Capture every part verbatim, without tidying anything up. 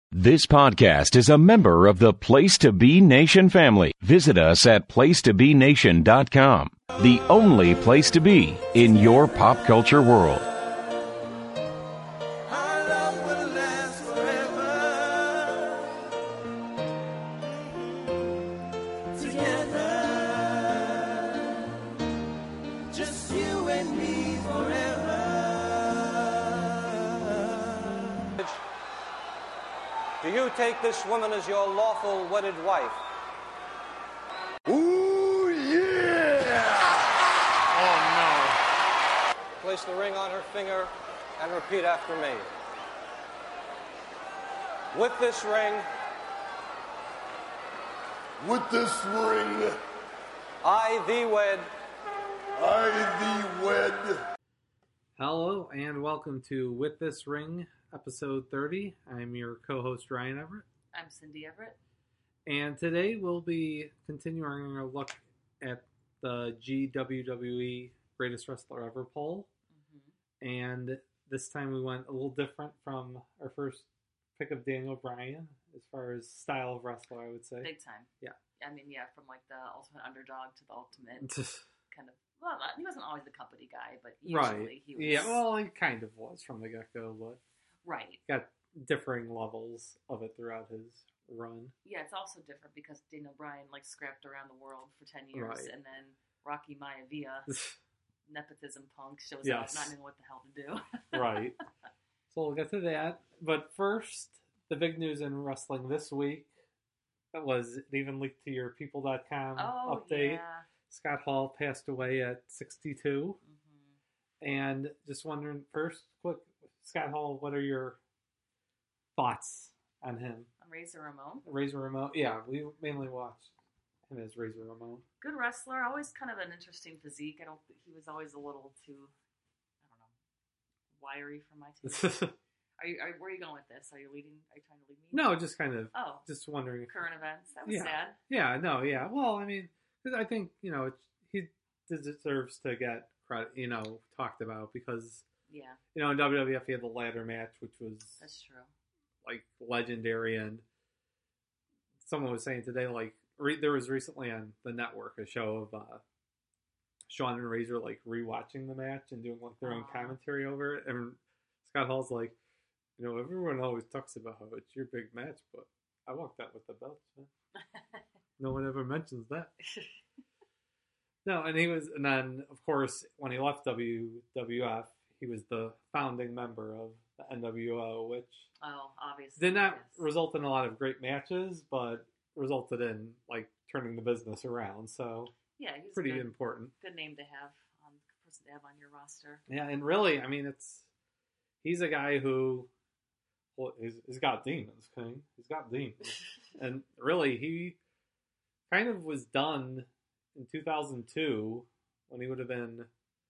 This podcast is a member of the Place to Be Nation family. Visit us at place to be nation dot com, the only place to be in your pop culture world. Do you take this woman as your lawful wedded wife? Ooh, yeah! Oh, Place the ring on her finger and repeat after me. With this ring, no. With this ring, I thee wed. I thee wed. Hello, and welcome to With This Ring, episode thirty. I'm your co-host, Ryan Everett. I'm Cindy Everett. And today we'll be continuing our look at the G W W E Greatest Wrestler Ever poll. Mm-hmm. And this time we went a little different from our first pick of Daniel Bryan, as far as style of wrestler, I would say. Big time. Yeah. I mean, yeah, from like the ultimate underdog to the ultimate kind of, well, he wasn't always the company guy, but usually right. he was. Yeah, well, he kind of was from the get-go, but right. got differing levels of it throughout his run. Yeah, it's also different because Daniel Bryan like scrapped around the world for ten years, right. and then Rocky Maivia, nepotism punk, shows yes. up not knowing what the hell to do. Right. So we'll get to that. But first, the big news in wrestling this week that was it even leaked to your people dot com oh, update. Yeah. Scott Hall passed away at sixty-two. Mm-hmm. And just wondering, first, quick, Scott Hall, what are your thoughts on him? On Razor Ramon? Razor Ramon? Yeah, we mainly watched him as Razor Ramon. Good wrestler, always kind of an interesting physique. I don't. He was always a little too, I don't know, wiry for my taste. Are you? Are, where are you going with this? Are you leading? Are you trying to lead me? No, just kind of. Oh, just wondering. If, current events. That was yeah. sad. Yeah. No. Yeah. Well, I mean, I think you know it's, he deserves to get credit, you know, talked about because yeah, you know in W W F he had the ladder match, which was that's true, like legendary, and someone was saying today like re- there was recently on the network a show of uh, Shawn and Razor like rewatching the match and doing like their own Aww. commentary over it, and Scott Hall's like, you know, everyone always talks about how it's your big match, but I walked out with the belts, man. No one ever mentions that. No, and he was, and then of course when he left W W F, he was the founding member of the N W O, which oh, obviously did not yes. result in a lot of great matches, but resulted in like turning the business around. So yeah, he's pretty good, important. Good name to have, um, person to have on your roster. Yeah, and really, I mean, it's he's a guy who, well, he's, he's got demons, King. He's got demons, and really, he kind of was done in two thousand two when he would have been.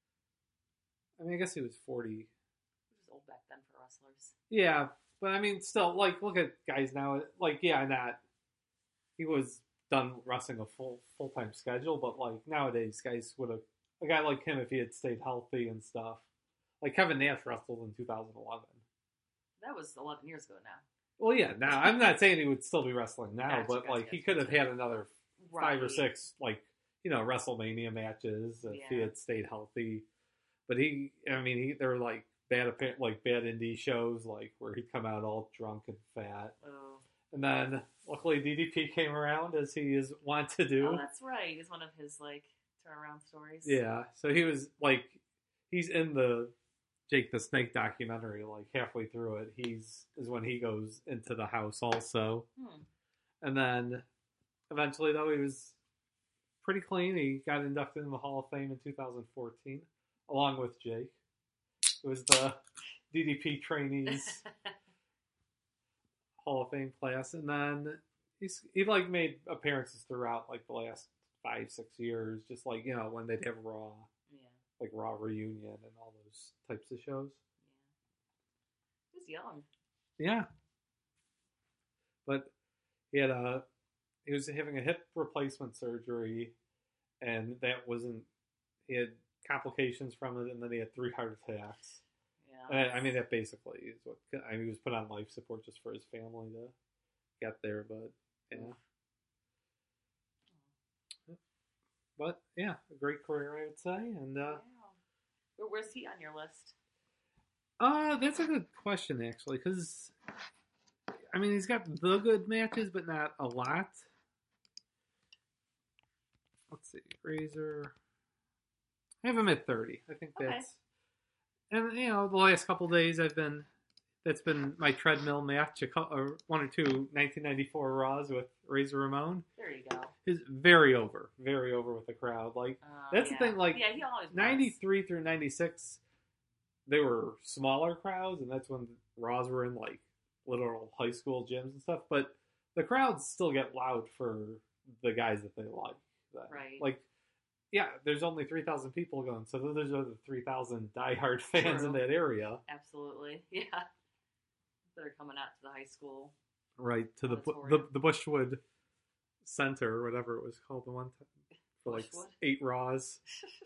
I mean, I guess he was forty. He was old back then for wrestlers. Yeah, but I mean, still, like, look at guys now. Like, yeah, not he was done wrestling a full full time schedule, but like nowadays, guys would have a guy like him if he had stayed healthy and stuff. Like Kevin Nash wrestled in two thousand eleven. That was eleven years ago now. Well, yeah. Now I'm not saying he would still be wrestling now, Gotcha, but gotcha, like gotcha, he could have gotcha. had another Right. five or six, like you know, WrestleMania matches if Yeah. he had stayed healthy. But he, I mean, he, there were like bad, like bad indie shows, like where he'd come out all drunk and fat. Oh. And then, luckily, D D P came around, as he is wont to do. Oh, that's right. It's one of his, like, turnaround stories. Yeah, so he was, like, he's in the Jake the Snake documentary, like, halfway through it. He's, is when he goes into the house also. Hmm. And then, eventually, though, he was pretty clean. He got inducted in the Hall of Fame in two thousand fourteen, along with Jake. It was the D D P trainees Hall of Fame class, and then he's he like made appearances throughout like the last five six years, just like you know when they'd have Raw, Yeah. like Raw Reunion and all those types of shows. Yeah. He was young. Yeah, but he had a he was having a hip replacement surgery, and that wasn't he had complications from it, and then he had three heart attacks. Yeah. And I, I mean, that basically is what I mean. He was put on life support just for his family to get there, but yeah. But yeah, a great career, I would say. And uh, Yeah. Where, where's he on your list? uh, that's a good question actually, because I mean, he's got the good matches, but not a lot. Let's see, Razor. I have him at thirty. I think Okay. that's, and you know, the last couple of days I've been, that's been my treadmill match, a couple, or one or two nineteen ninety-four Raws with Razor Ramon. There you go. Is very over, very over with the crowd. Like Oh, that's yeah. the thing. Like yeah, he always was. ninety-three through ninety-six, they were smaller crowds, and that's when Raws were in like literal high school gyms and stuff. But the crowds still get loud for the guys that they like. Then. Right. Like, yeah, there's only three thousand people going, so those are the three thousand diehard fans True. in that area. Absolutely. Yeah. That are coming out to the high school. Right, to the Bu- the, Auditorium. the Bushwood Center, or whatever it was called the one time, for like Bushwood? eight Raws.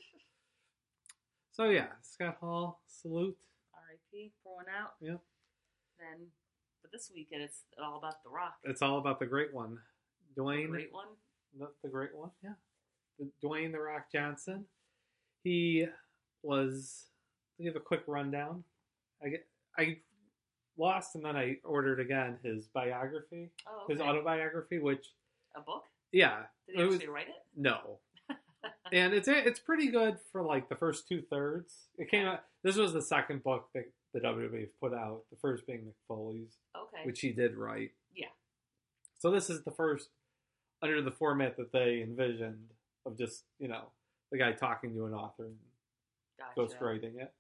So yeah, Scott Hall, salute. R I P pouring out. Yep. Then, but this weekend it's all about The Rock. It's all about the great one. Dwayne. Great one. The, the great one, yeah. The, Dwayne The Rock Johnson. He was, to give a quick rundown, I, get, I lost and then I ordered again his biography, Oh, his okay. autobiography, which, A book? yeah. Did he it was- actually write it? No. And it's it's pretty good for like the first two thirds. It came out, this was the second book that the W W E put out, the first being Mick Foley's, Okay. which he did write. Yeah. So this is the first under the format that they envisioned of just, you know, the guy talking to an author and Gotcha. ghostwriting it.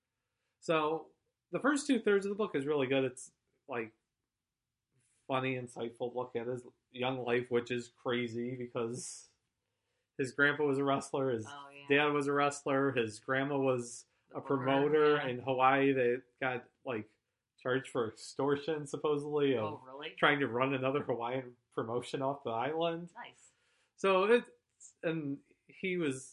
So the first two thirds of the book is really good. It's like funny, insightful look at his young life, which is crazy because his grandpa was a wrestler, his Oh, yeah. dad was a wrestler, his grandma was The a booker, promoter yeah. in Hawaii that got like charged for extortion supposedly of Oh, really? trying to run another Hawaiian promotion off the island. Nice. So it's, and he was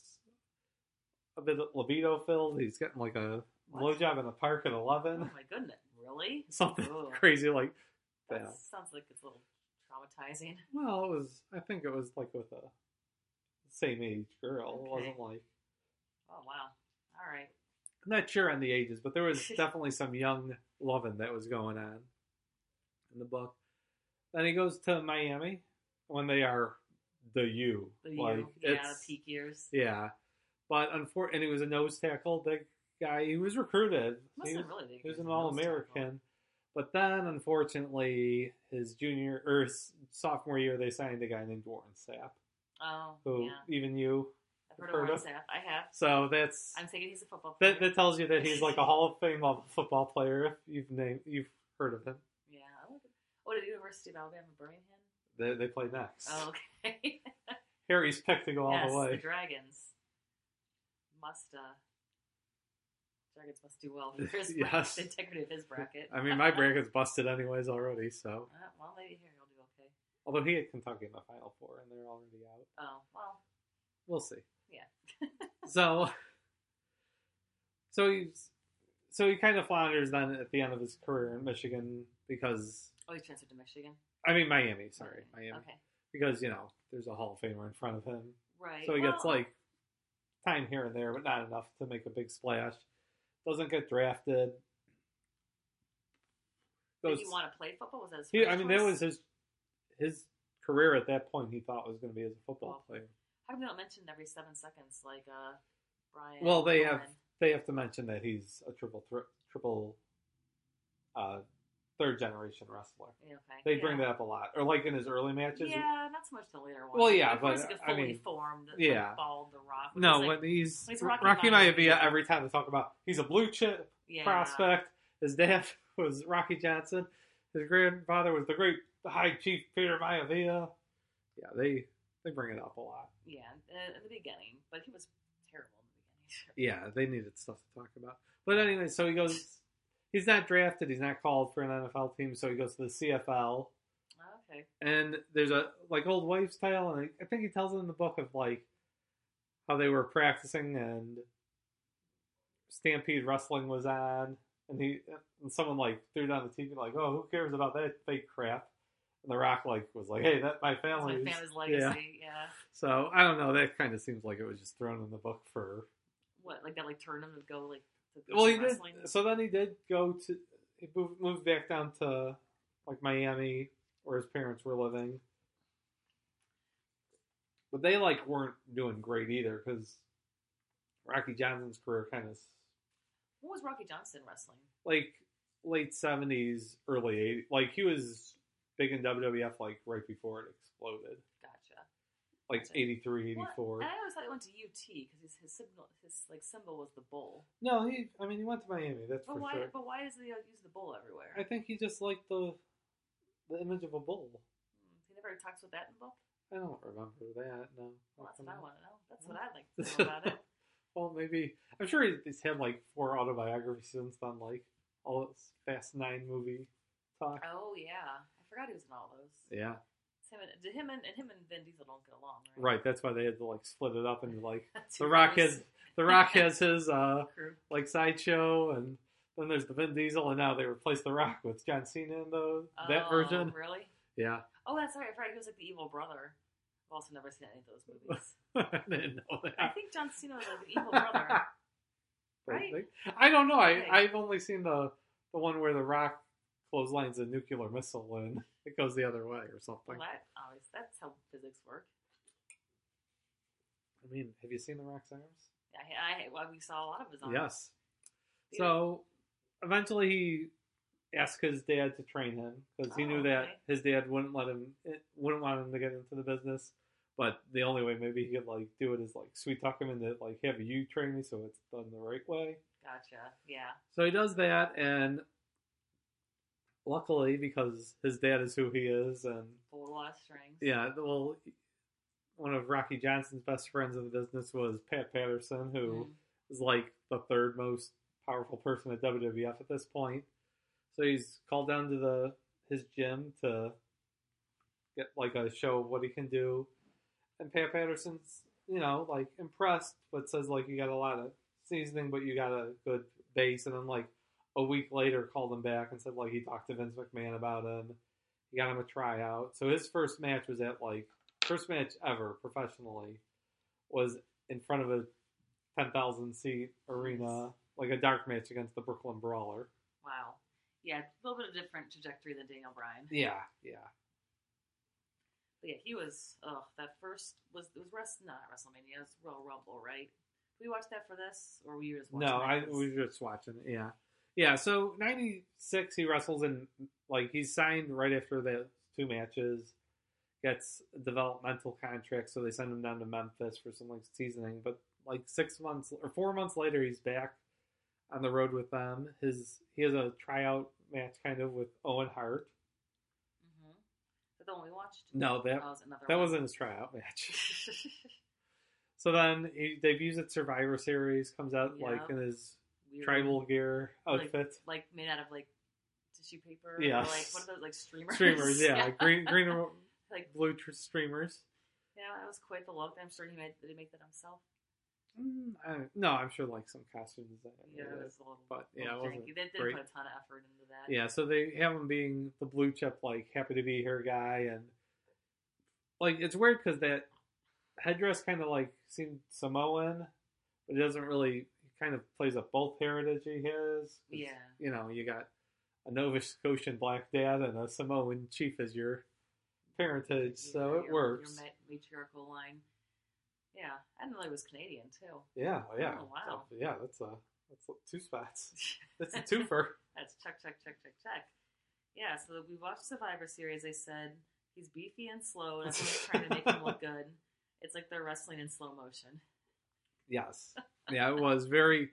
a bit libido filled. He's getting like a What? blowjob in the park at Oh, eleven. my goodness. Really? Something Ugh. crazy like That that. sounds like it's a little traumatizing. Well, it was, I think it was like with a same age girl. Okay. It wasn't like, Oh, wow. All right. I'm not sure on the ages, but there was definitely some young loving that was going on in the book. Then he goes to Miami when they are the U. The like, you, yeah, it's- peak years. Yeah. But unfortunately, and he was a nose tackle, big guy. He was recruited. Must He have was, really big. he was as an a nose All-American. But then, unfortunately, his junior or his sophomore year, they signed a guy named Warren Sapp, tackle. Oh, who yeah. even you. I've heard, heard of of. Warren Sapp. I have. So that's I'm thinking he's a football player. that. That tells you that he's like a Hall of Fame level football player. If you've named, you've heard of him. Yeah. I would- Oh, did University of Alabama Birmingham? They they play next. Oh, okay. Harry's picked to go all yes, the way. the Dragons must. uh Dragons must do well for his Yes. bracket, the integrity of his bracket. I mean, my bracket's busted anyways already. So, Uh, well, maybe here he'll do okay. although he had Kentucky in the Final Four, and they're already out. Oh, well, We'll see. yeah. So, so he's so he kind of flounders then at the end of his career in Michigan because Oh, he transferred to Michigan. I mean Miami, sorry, Miami, Okay. because you know there's a Hall of Famer in front of him, Right. so he gets Well, like time here and there, but not enough to make a big splash. Doesn't get drafted. Did Goes, he want to play football? Was that his he, first I mean, that choice? was his his career at that point. He thought was going to be as a football Well, player. How come they don't mention every seven seconds like uh, Brian? Well, they have Cohen? they have to mention that he's a triple thr triple uh, third generation wrestler. Yeah, okay. They yeah. bring that up a lot, or like in his early matches. Yeah, not so much the later ones. Well, yeah, When he first but, get I fully mean, formed, yeah. like, bald the Rock. which No, is like, when he's, he's Rocky, Rocky Maivia, Maivia. every time they talk about he's a blue chip yeah, prospect. His dad was Rocky Johnson. His grandfather was the great High Chief Peter Maivia. Yeah, they they bring it up a lot. Yeah, uh, in the beginning, but he was terrible in the beginning. Yeah, they needed stuff to talk about. But anyway, so he goes. He's not drafted. He's not called for an N F L team, so he goes to the C F L. Oh, okay. And there's a like old wives' tale, and I think he tells it in the book of like how they were practicing and Stampede Wrestling was on, and he and someone like threw down the T V like, oh, who cares about that fake crap? And The Rock like was like, hey, that my It's family's my family's legacy. Yeah. Yeah. So I don't know. That kind of seems like it was just thrown in the book for. What, like that, like turned him to go like to go Well, to he did. wrestling? So then he did go to. He moved, moved back down to like Miami, where his parents were living. But they like weren't doing great either because Rocky Johnson's career kind of What was Rocky Johnson wrestling? like late seventies, early eighties. Like he was big in W W F like right before it exploded, Gotcha. like Gotcha. eighty-three, What? eighty-four. And I always thought he went to U T because his his symbol, his like symbol was the bull. No, he. I mean, he went to Miami. That's But for why? sure. But why does he uh, use the bull everywhere? I think he just liked the the image of a bull. Hmm, He never talks with that in the book. I don't remember that. No. Well, that's what I want to know. That's what I'd like to know about it. Well, maybe I'm sure he's had like four autobiographies since then, like all this Fast Nine movie talk. Oh yeah, I forgot he was in all those. Yeah, It's Him and, did him and, and him and Vin Diesel don't get along, right? right. That's why they had to like split it up into like Two the Rock crews. has the Rock has his uh Crew. like sideshow, and then there's the Vin Diesel, and now they replaced the Rock with John Cena in the that Oh, version. Really? Yeah, Oh, that's right. I forgot he was like the evil brother. I've also never seen any of those movies. I didn't know that. I think John Cena was like the evil brother. Right? I don't know. I Okay. I've only seen the the one where the Rock clotheslines a nuclear missile and it goes the other way or something. Well, that always that's how physics work. I mean, have you seen the Rock's arms? I, I well, we saw a lot of his arms. Yes. Yeah. So eventually he asked his dad to train him because he Oh, knew that okay. his dad wouldn't let him wouldn't want him to get into the business. But the only way maybe he could like do it is like sweet talk him into like have you train me so it's done the right way. Gotcha. Yeah. So he does that, and luckily because his dad is who he is, and Pulled a lot of strings. yeah, well, one of Rocky Johnson's best friends in the business was Pat Patterson, who Mm. is like the third most powerful person at W W F at this point. So he's called down to the his gym to get like a show of what he can do. And Pat Patterson's, you know, like impressed, but says like you got a lot of seasoning, but you got a good base. And then like a week later, called him back and said like he talked to Vince McMahon about him. He got him a tryout. So his first match was at like first match ever professionally was in front of a ten thousand seat arena, like a dark match against the Brooklyn Brawler. Wow. Yeah, a little bit of different trajectory than Daniel Bryan. Yeah, yeah. But yeah, he was. Oh, that first was it was Wrest, not WrestleMania. It was Royal Rumble, right? Did we watch that for this, or were you just watching? No, that I 'cause- we were just watching it. Yeah, yeah. So ninety-six, he wrestles in like he's signed right after the two matches, gets a developmental contract, so they send him down to Memphis for some like seasoning. But like six months or four months later, he's back on the road with them. His he has a tryout match kind of with Owen Hart. Mhm. Is that the one we watched? No, that That was another that one. wasn't his tryout match. So then he debuts at Survivor Series, comes out like Yep. in his Weird. tribal gear outfit. Like, like made out of like tissue paper. Yes. Or like what are those like streamers? Streamers, yeah, green, green, and Like blue tr- streamers. yeah, that was quite the look. I'm sure he made. Did he make that himself? Mm, I, no, I'm sure like some costume designer. Yeah, did it it. was a little. But, yeah, little it wasn't janky. They didn't great. put a ton of effort into that. Yeah, so they have him being the blue chip, like happy to be here guy, and like it's weird because that headdress kind of like seemed Samoan, but it doesn't really. He kind of plays up both heritage he has. 'cause, Yeah. you know, you got a Nova Scotian black dad and a Samoan chief as your parentage, so Yeah, it your, works. Your ma- matriarchal line. Yeah, I didn't know he was Canadian too. Yeah, yeah. Oh, wow. So, yeah, that's a that's two spots. That's a twofer. That's check, check, check, check, check. Yeah, so we watched Survivor Series. They said he's beefy and slow, and everyone's trying to make him look good. It's like they're wrestling in slow motion. Yes. Yeah, it was very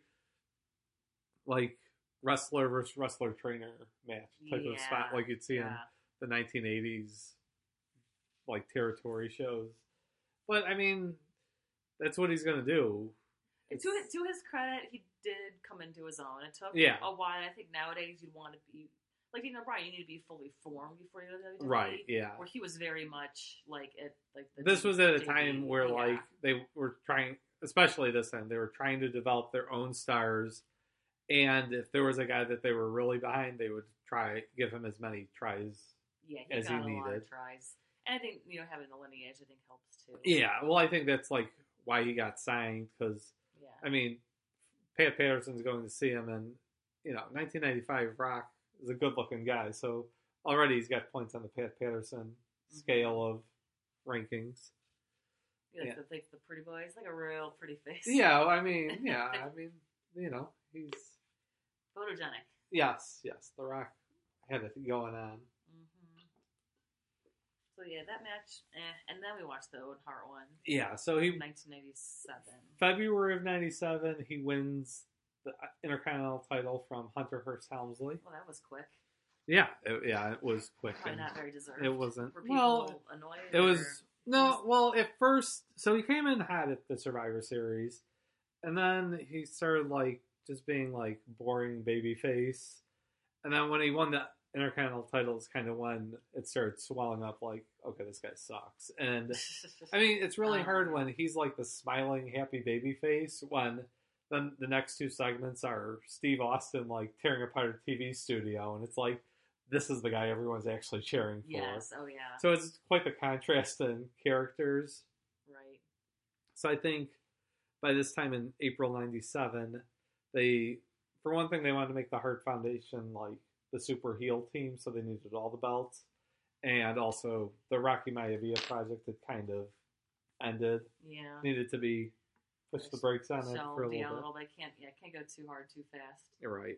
like wrestler versus wrestler trainer match type of spot Yeah, like you'd see in yeah. the nineteen eighties like territory shows. But I mean, that's what he's gonna do. And to his, to his credit, he did come into his own. It took Yeah. a while. I think nowadays you'd want to be like you know Brian. You need to be fully formed before you go to W W E. Right, yeah. Where he was very much like it. Like the This was at a J V. time where Yeah. like they were trying, especially this time, they were trying to develop their own stars And if there was a guy that they were really behind, they would try give him as many tries Yeah, he as got he a lot needed. of tries. And I think, you know, having the lineage, I think, helps too. Yeah, well, I think that's like why he got signed because, Yeah. I mean, Pat Patterson's going to see him, and you know, nineteen ninety-five Rock is a good-looking guy, so already he's got points on the Pat Patterson Mm-hmm. scale of rankings. You like yeah. the, like the pretty boy. He's like a real pretty face. Yeah, I mean, yeah, I mean, you know, he's Photogenic. yes, yes, The Rock had it going on. Mm-hmm. So yeah, that match, eh. And then we watched the Owen Hart one. Yeah, so he nineteen ninety-seven. February of ninety-seven, he wins the Intercontinental title from Hunter Hearst Helmsley. Well, that was quick. Yeah, it, yeah, it was quick. Probably and not very deserved. It wasn't. Were people Well, annoyed? it was or- no. Well, at first, so he came in hot at the Survivor Series, and then he started like just being like boring baby face, and then when he won the Intercontinental titles, kind of when it started swelling up, like, okay, this guy sucks. And I mean, it's really Um, hard when he's like the smiling, happy baby face when then the next two segments are Steve Austin like tearing apart a T V studio, and it's like this is the guy everyone's actually cheering for. Yes. Oh yeah. So it's quite the contrast in characters. Right. So I think by this time in April ninety-seven, they, for one thing, they wanted to make the Hart Foundation like the super heel team, so they needed all the belts. And also the Rocky Maivia project had kind of ended. Yeah. Needed to be, push the brakes on it Shelved, for a little yeah, bit. a little bit. Can't yeah, can't go too hard, too fast. You're right.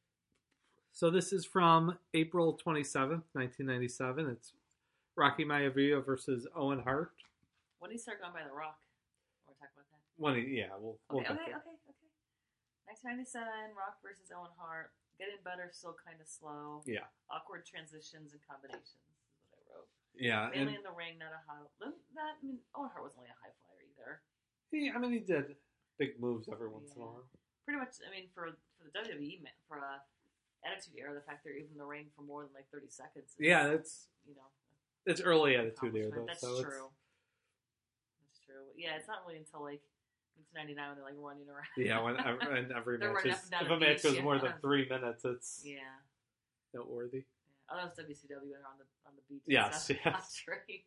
So this is from April twenty-seventh, nineteen ninety-seven. It's Rocky Maivia versus Owen Hart. When did he start going by The Rock? Want to talk about that? One, yeah, we'll, we'll Okay, get okay, there. okay, okay. nineteen ninety-seven, Rock versus Owen Hart. Getting better, still kind of slow. Yeah. Awkward transitions and combinations is what I wrote. Yeah, Mainly and in the ring, not a high. Not, I mean, Owen Hart wasn't really a high flyer either. he, I mean, he did big moves every once in a Yeah. while. Pretty much, I mean, for for the W W E, ma- for a Attitude Era, the fact they're even in the ring for more than like thirty seconds. Is, Yeah, that's you know, it's early Attitude Era though. accomplishment. That's so true. That's true. Yeah, it's not really until like nineteen ninety-nine when they're like running around. It's, yeah, when every, and every They're match running is, up and down if the a match beach, goes more than yeah. three minutes, it's Yeah. noteworthy. Yeah. Oh, that was W C W when they're on the on the beach. Yes, That's, yes. That's right.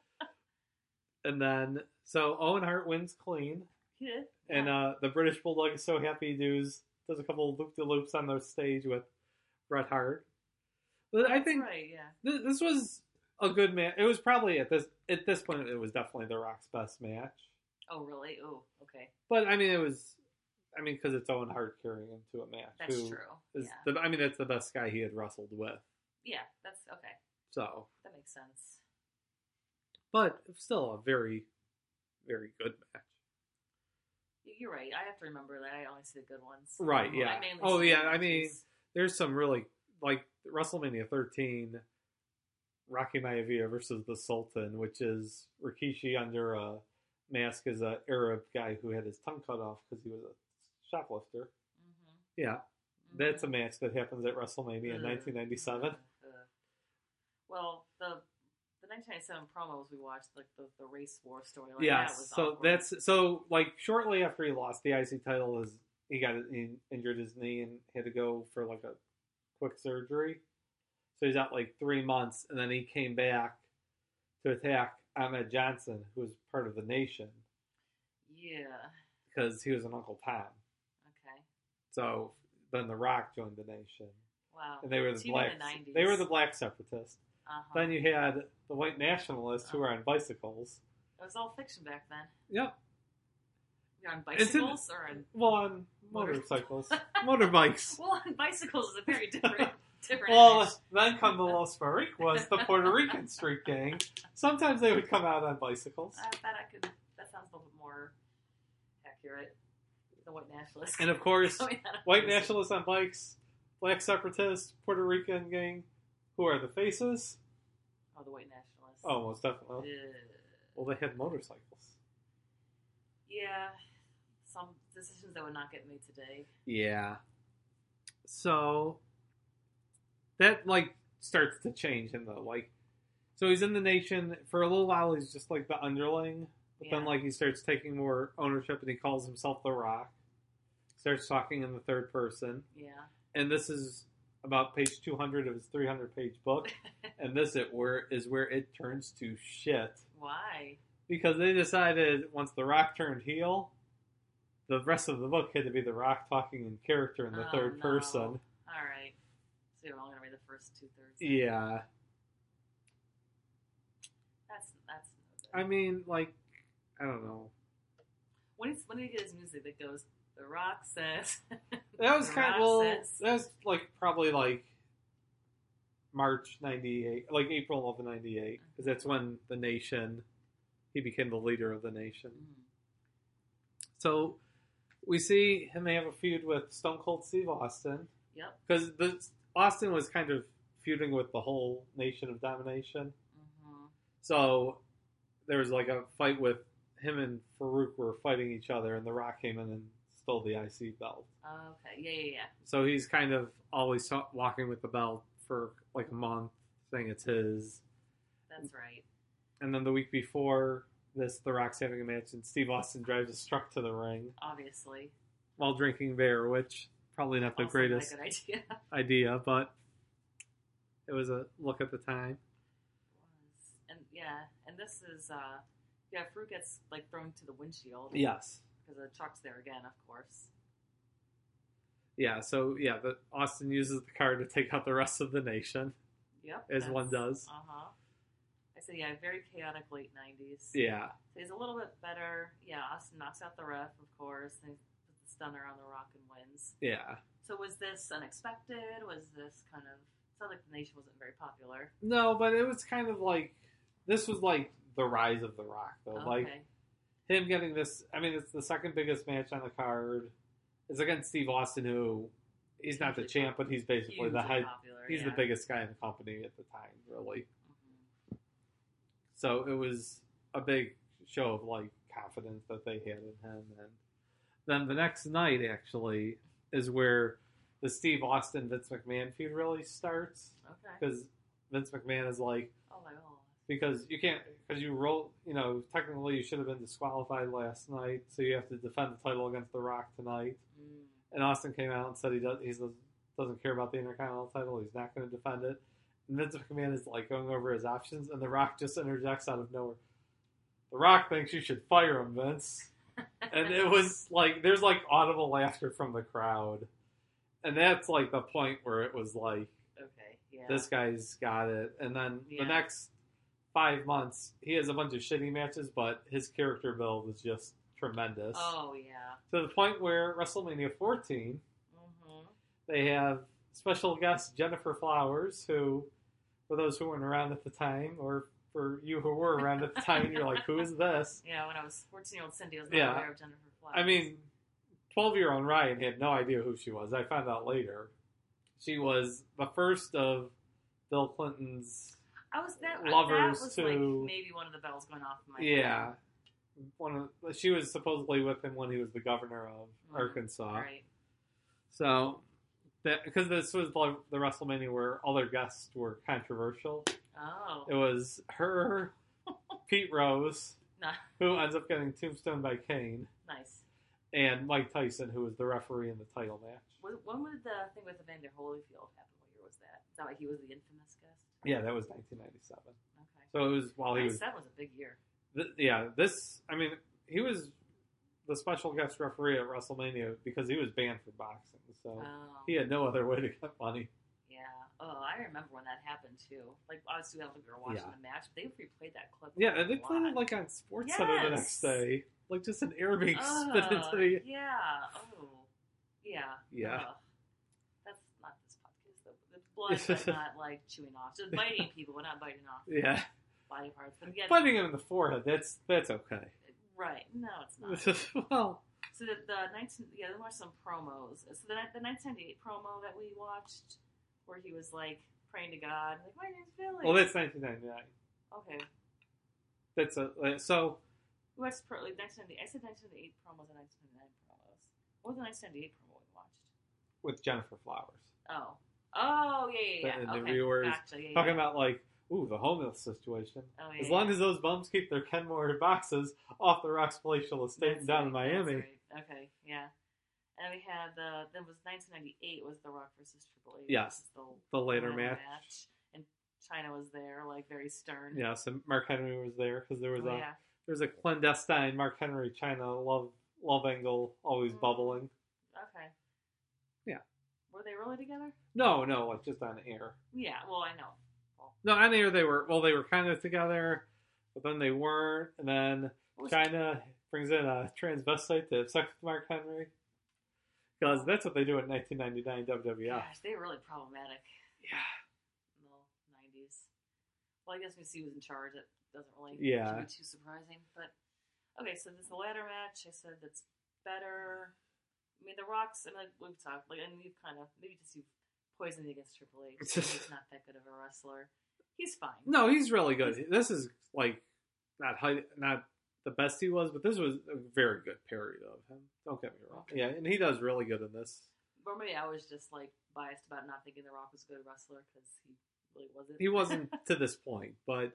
And then so Owen Hart wins clean, He did. and Yeah. uh, the British Bulldog is so happy he does does a couple of loop de loops on the stage with Bret Hart. But I That's think right. Yeah. th- this was a good match. It was probably at this at this point it was definitely The Rock's best match. Oh, really? Oh, okay. But I mean, it was. I mean, because it's Owen Hart carrying him to a match. That's who true. Is Yeah. the, I mean, that's the best guy he had wrestled with. Yeah. That's okay. So, That makes sense. but still a very, very good match. Y- You're right. I have to remember that I only see the good ones. Right? Um, Yeah. I mainly Oh see yeah. the I mean, matches. there's some really like WrestleMania thirteen, Rocky Maivia versus the Sultan, which is Rikishi under a mask as a Arab guy who had his tongue cut off because he was a shoplifter. Mhm. Yeah, that's a Mhm. match that happens at WrestleMania in Ugh. nineteen ninety-seven. Ugh. Ugh. Well, the the nineteen ninety-seven promos we watched, like the, the race war story, like Yeah, that was so awkward. that's so like shortly after he lost the I C title, is he got he injured his knee and had to go for like a quick surgery. So he's out like three months, and then he came back to attack Ahmed Johnson, who was part of the Nation, yeah. because he was an Uncle Tom. Okay. So then The Rock joined the Nation, Wow. and they were the T V in black. the nineties. They were the black separatists. Uh-huh. Then you had the white nationalists who were on bicycles. It was all fiction back then. Yep. You're on It's in- bicycles or on Well, on Motor- motorcycles, motorbikes. well, on bicycles is a very different different. Well, image. then come the Los Mariquas, the Puerto Rican street gang. Sometimes they would come out on bicycles. I bet I could. That sounds a little bit more accurate. The white nationalists. And of course, Going on a white bicycle. nationalists on bikes, black separatists, Puerto Rican gang. Who are the faces? Oh, the white nationalists. Oh, most definitely. Ugh. Well, they had motorcycles. Yeah. Some decisions that would not get made today. Yeah. So that like starts to change him though. Like, so he's in the Nation for a little while. He's just like the underling, but then Yeah. like he starts taking more ownership, and he calls himself The Rock. starts talking in the third person. Yeah. And this is about page two hundred of his three hundred page book. And this it where is where it turns to shit. Why? Because they decided once The Rock turned heel, the rest of the book had to be The Rock talking in character in the Oh, third no. person. All right. So you're only going to read the first two thirds. Yeah. That's that's. No good. I mean, like, I don't know. When he's, when did he get his music that goes, The Rock says. That was The kind of, Rock well, says. that was like probably like March ninety-eight, like April of ninety-eight, because that's when the nation, he became the leader of the nation. Mm. So we see him have a feud with Stone Cold Steve Austin, Yep. because the Austin was kind of feuding with the whole Nation of Domination. Mm-hmm. So there was like a fight with him and Farouk were fighting each other, and The Rock came in and stole the I C belt. Okay. Yeah, yeah, yeah. So he's kind of always ta- walking with the belt for like a month, saying it's his. That's right. And then the week before this, The Rock's having a match, and Steve Austin drives a truck to the ring Obviously. while drinking beer, which probably not the Also greatest not a good idea. idea, but it was a look at the time. Was. And yeah, and this is uh yeah, fruit gets like thrown to the windshield. Yes. Because the truck's there again, of course. Yeah, so yeah, the Austin uses the car to take out the rest of the nation, Yep. as one does. Uh huh. I said yeah, very chaotic late nineties. Yeah. So he's a little bit better. Yeah, Austin knocks out the ref, of course, and he puts the stunner on the Rock and wins. Yeah. So was this unexpected? Was this kind of it sounded like the nation wasn't very popular. No, but it was kind of like, this was like the rise of The Rock, though. Okay. Like, him getting this, I mean, it's the second biggest match on the card. It's against Steve Austin, who, he's not the Hugely champ, but he's basically the hugely high, popular, he's yeah. the biggest guy in the company at the time, really. Mhm. So it was a big show of, like, confidence that they had in him. And then the next night, actually, is where the Steve Austin Vince McMahon feud really starts. Okay. Because Vince McMahon is like, Oh my god. because you can't, because you roll, you know, technically you should have been disqualified last night, so you have to defend the title against The Rock tonight. Mm. And Austin came out and said he does, he doesn't care about the Intercontinental title, he's not going to defend it. And Vince McMahon is like going over his options, and The Rock just interjects out of nowhere. The Rock thinks you should fire him, Vince. And it was like, there's like audible laughter from the crowd. And that's like the point where it was like, Okay. Yeah. this guy's got it. And then Yeah. the next five months, he has a bunch of shitty matches, but his character build is just tremendous. Oh yeah. To the point where WrestleMania fourteen, Mm-hmm. they have special guest Jennifer Flowers, who, for those who weren't around at the time, or for you who were around at the time, you're like, who is this? Yeah, when I was fourteen-year-old Cindy, I was not Yeah. aware of Jennifer Flowers. I mean, twelve-year-old Ryan had no idea who she was. I found out later. She was the first of Bill Clinton's I was that. lovers that was to- like maybe one of the bells going off in my Yeah. head. One of, she was supposedly with him when he was the governor of Mm, Arkansas. Right. So, that, because this was like the WrestleMania where all their guests were controversial. Oh. It was her, Pete Rose, Nah, who ends up getting tombstoned by Kane, nice. and Mike Tyson, who was the referee in the title match. When, when would the thing with Evander Holyfield happen? What year was that? Is that why he was the infamous guest? Yeah, that was nineteen ninety-seven. Okay. So it was while he was. That was a big year. Th- yeah, this, I mean, he was the special guest referee at WrestleMania because he was banned from boxing. So Oh. he had no other way to get money. Yeah. Oh, I remember when that happened too. Like obviously, I don't think we were watching Yeah. the match, but they replayed that clip. Yeah, and they a played it lot. like on Sports Center the Yes. next day. Like just an air being Ugh, spit into the... Yeah. Oh. Yeah. Yeah. Ugh. That's not this podcast. The, the blood, but not like chewing off. Just biting people, but not biting off Yeah. body parts. But again, Biting him in the forehead, that's that's okay. right? No, it's not. Well, So the, the nineteen yeah, there were some promos. So the the nineteen ninety-eight promo that we watched, where he was like praying to God, like my name's Billy. well, that's nineteen ninety-nine. okay. That's a uh, so We watched pro, like nineteen ninety. I said nineteen ninety-eight promos and nineteen ninety-nine promos. What was the nineteen ninety-eight promo we watched? with Jennifer Flowers. Oh, oh yeah, yeah, yeah. The okay, interviewers gotcha. Yeah, yeah. talking about like, ooh, the homeless situation. Oh, yeah, As yeah. long as those bums keep their Kenmore boxes off the Rock's palatial estate That's down right, in Miami. that's right. Okay, yeah. And we had the then was nineteen ninety-eight was The Rock versus Triple H. Yes, the, the later the match. match. And China was there, like very stern. Yes, and Mark Henry was there because there was Oh, a yeah. there was a clandestine Mark Henry China love love angle always Mm. bubbling. Okay. Yeah. Were they really together? No, no, like just on air. Yeah. Well, I know. Well, No, on air they were well, they were kind of together, but then they weren't, and then what was- China brings in a transvestite to have sex with Mark Henry because that's what they do in nineteen ninety-nine W W F. Gosh, they were really problematic Yeah. in the nineties. Well, I guess when he was in charge, it doesn't really Yeah. should be too surprising. But okay, so this is the ladder match. I said that's better. I mean, the Rock's, and like, we've talked, like, and you've kind of maybe just you've poisoned against Triple H. He's not that good of a wrestler. He's fine. No, he's really good. This is like not high, not the best he was, but this was a very good parody of him. Don't get me wrong. Okay. Yeah, and he does really good in this. Or maybe I was just like biased about not thinking The Rock was a good wrestler because he really wasn't. He wasn't to this point, but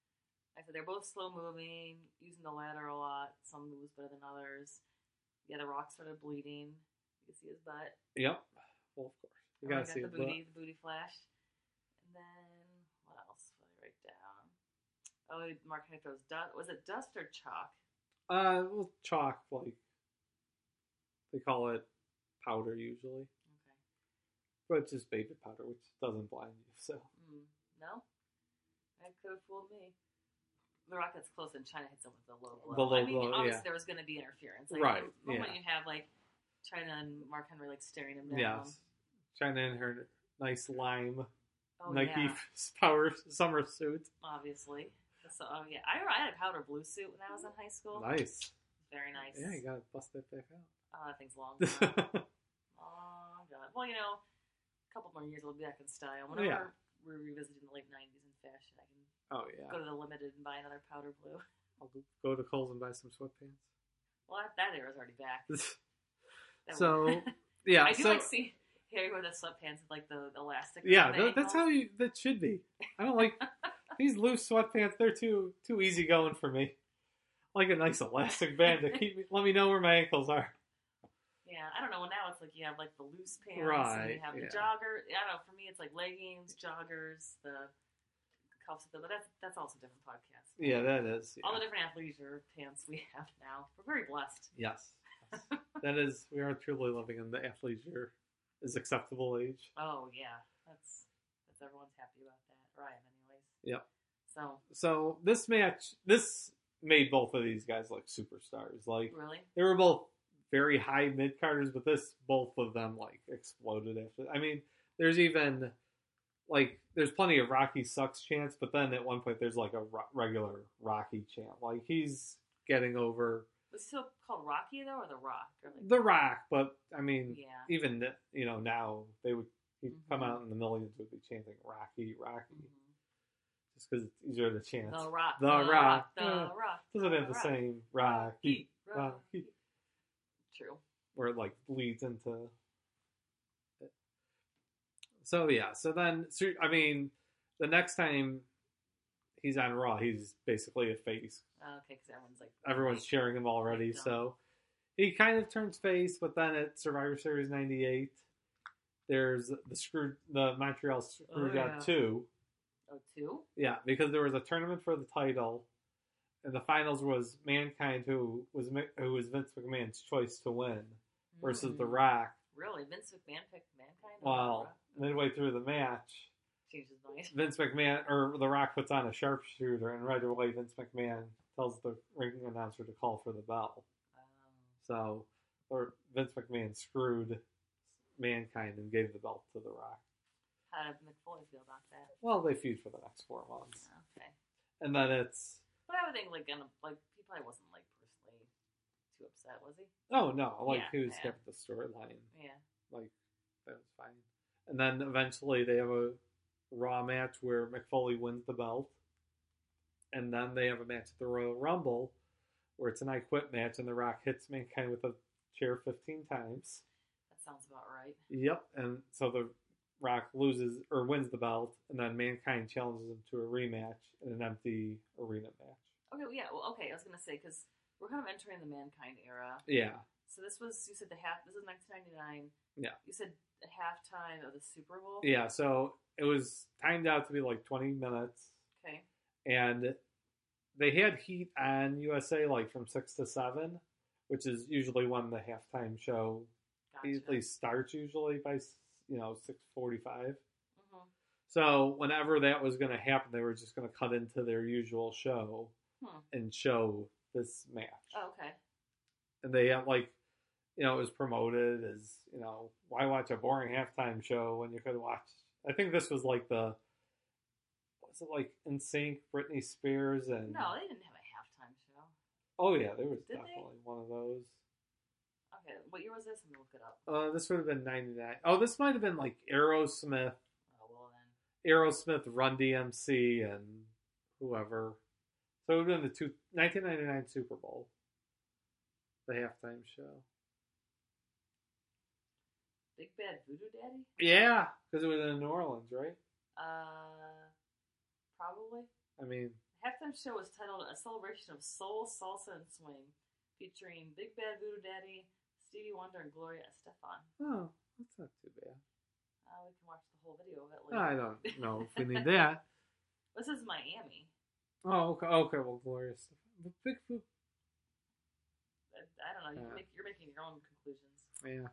I said they're both slow moving, using the ladder a lot. Some moves better than others. Yeah, The Rock started bleeding. You can see his butt. yep. Well, of course, you Oh, gotta I got see the it. booty. The booty flashed. And then what else did I write down? Oh, Mark Henry throws dust. Was it dust or chalk? Uh, well, chalk, like they call it powder usually, Okay. but it's just baby powder, which doesn't blind you. So Mm, no, that could have fooled me. The Rock gets close and China hits him with the low blow. The low I mean, blow, obviously yeah. there was going to be interference. Like, Right, The moment yeah. you have like China and Mark Henry like staring him down. yes, China in her nice lime Oh Nike yeah, power summer suit, obviously. So oh yeah, I I had a powder blue suit when I was in high school. nice. Very nice. Yeah, you gotta bust that back Oh, that thing's long. out. gone. Long gone. Well, you know, a couple more years we'll be back in style. Whenever Yeah. we're revisiting the late nineties in fashion, I can Oh yeah. go to the Limited and buy another powder blue. I'll go to Kohl's and buy some sweatpants. Well, that, that era's already back. That So, would- yeah, I do so like see Harry wear the sweatpants with like the, the elastic. yeah, around the that, that's how ankles. you that should be. I don't like these loose sweatpants. They're too too easy going for me. I like a nice elastic band to keep me. Let me know where my ankles are. Yeah, I don't know. Now it's like you have like the loose pants and Right, you have the yeah. jogger. I don't know. For me, it's like leggings, joggers, the cuffs. But that's that's also a different podcast. Yeah, that is. Yeah. All the different athleisure pants we have now. We're very blessed. Yes, yes. That is. We are truly living in the athleisure is acceptable age. Oh yeah, that's that's everyone's happy about that. Or I am, anyways. Yep. So So this match, this made both of these guys like superstars. Like really, they were both very high mid carders, but this both of them like exploded after. I mean, there's even like there's plenty of Rocky sucks chants, but then at one point there's like a ro- regular Rocky chant. Like he's getting over was it still called Rocky though, or The Rock? Or like, the Rock, but I mean, yeah. even th- you know now they would he'd come Mhm. out and the millions would be chanting Rocky, Rocky, Mhm. just because it's easier to chant. The Rock. The The Rock. Rock. The Yeah. Rock. Doesn't have the Rock. same Rocky, Rocky. Rocky, True. where it like bleeds into. So yeah, so then so, I mean, the next time he's on Raw, he's basically a face. Uh, okay, because everyone's like Everyone's cheering him already, Dumb. so he kind of turns face. But then at Survivor Series ninety-eight, there's the screw the Montreal Screwjob Oh, yeah. two. oh two. Yeah, because there was a tournament for the title, and the finals was Mankind, who was Mi- who was Vince McMahon's choice to win, versus The Mm. Rock. Really, Vince McMahon picked Mankind. over The Well, Rock? midway through the match, Changed his mind. Vince McMahon or The Rock puts on a sharpshooter, and right away Vince McMahon tells the ring announcer to call for the bell. Um, So, or Vince McMahon screwed Mankind and gave the belt to The Rock. how did McFoley feel about that? Well, they feud for the next four months, Okay, and then it's but I would think like, gonna, like he probably wasn't like personally too upset, was he? oh no, like Yeah, he was yeah. kept the storyline. Yeah. Like, that was fine. And then eventually they have a Raw match where McFoley wins the belt. And then they have a match at the Royal Rumble where it's an I Quit match and The Rock hits Mankind with a chair fifteen times. That sounds about right. Yep. And so The Rock loses or wins the belt, and then Mankind challenges him to a rematch in an empty arena match. Okay, well, yeah. Well, okay. I was gonna say because we're kind of entering the Mankind era. Yeah. So this was, you said the half, this is nineteen ninety-nine. Yeah. You said the halftime of the Super Bowl? Yeah, so it was timed out to be like twenty minutes. Okay. And they had heat on U S A like from six to seven, which is usually when the halftime show Gotcha. at least starts usually by, you know, six forty-five. Mm-hmm. So whenever that was going to happen, they were just going to cut into their usual show Hmm. and show this match. Oh, okay. And they had like, you know, it was promoted as, you know, why watch a boring halftime show when you could watch, I think this was like the, was it like N Sync, Britney Spears, and... No, they didn't have a halftime show. Oh yeah, there was Did definitely one of those. Okay, what year was this? Let me look it up. Uh, this would have been ninety-nine. Oh, this might have been like Aerosmith, Oh, well then. Aerosmith, Run D M C, and whoever. So it would have been the two, nineteen ninety-nine Super Bowl, the halftime show. Big Bad Voodoo Daddy? Yeah, because it was in New Orleans, right? Uh, probably. I mean, The halftime show was titled A Celebration of Soul, Salsa, and Swing, featuring Big Bad Voodoo Daddy, Stevie Wonder, and Gloria Estefan. oh, that's not too bad. Uh, we can watch the whole video of it later. I don't know if we need that. This is Miami. Oh, okay, okay, well, glorious. But Bigfoot, I, I don't know. You Yeah. make, you're making your own conclusions. yeah.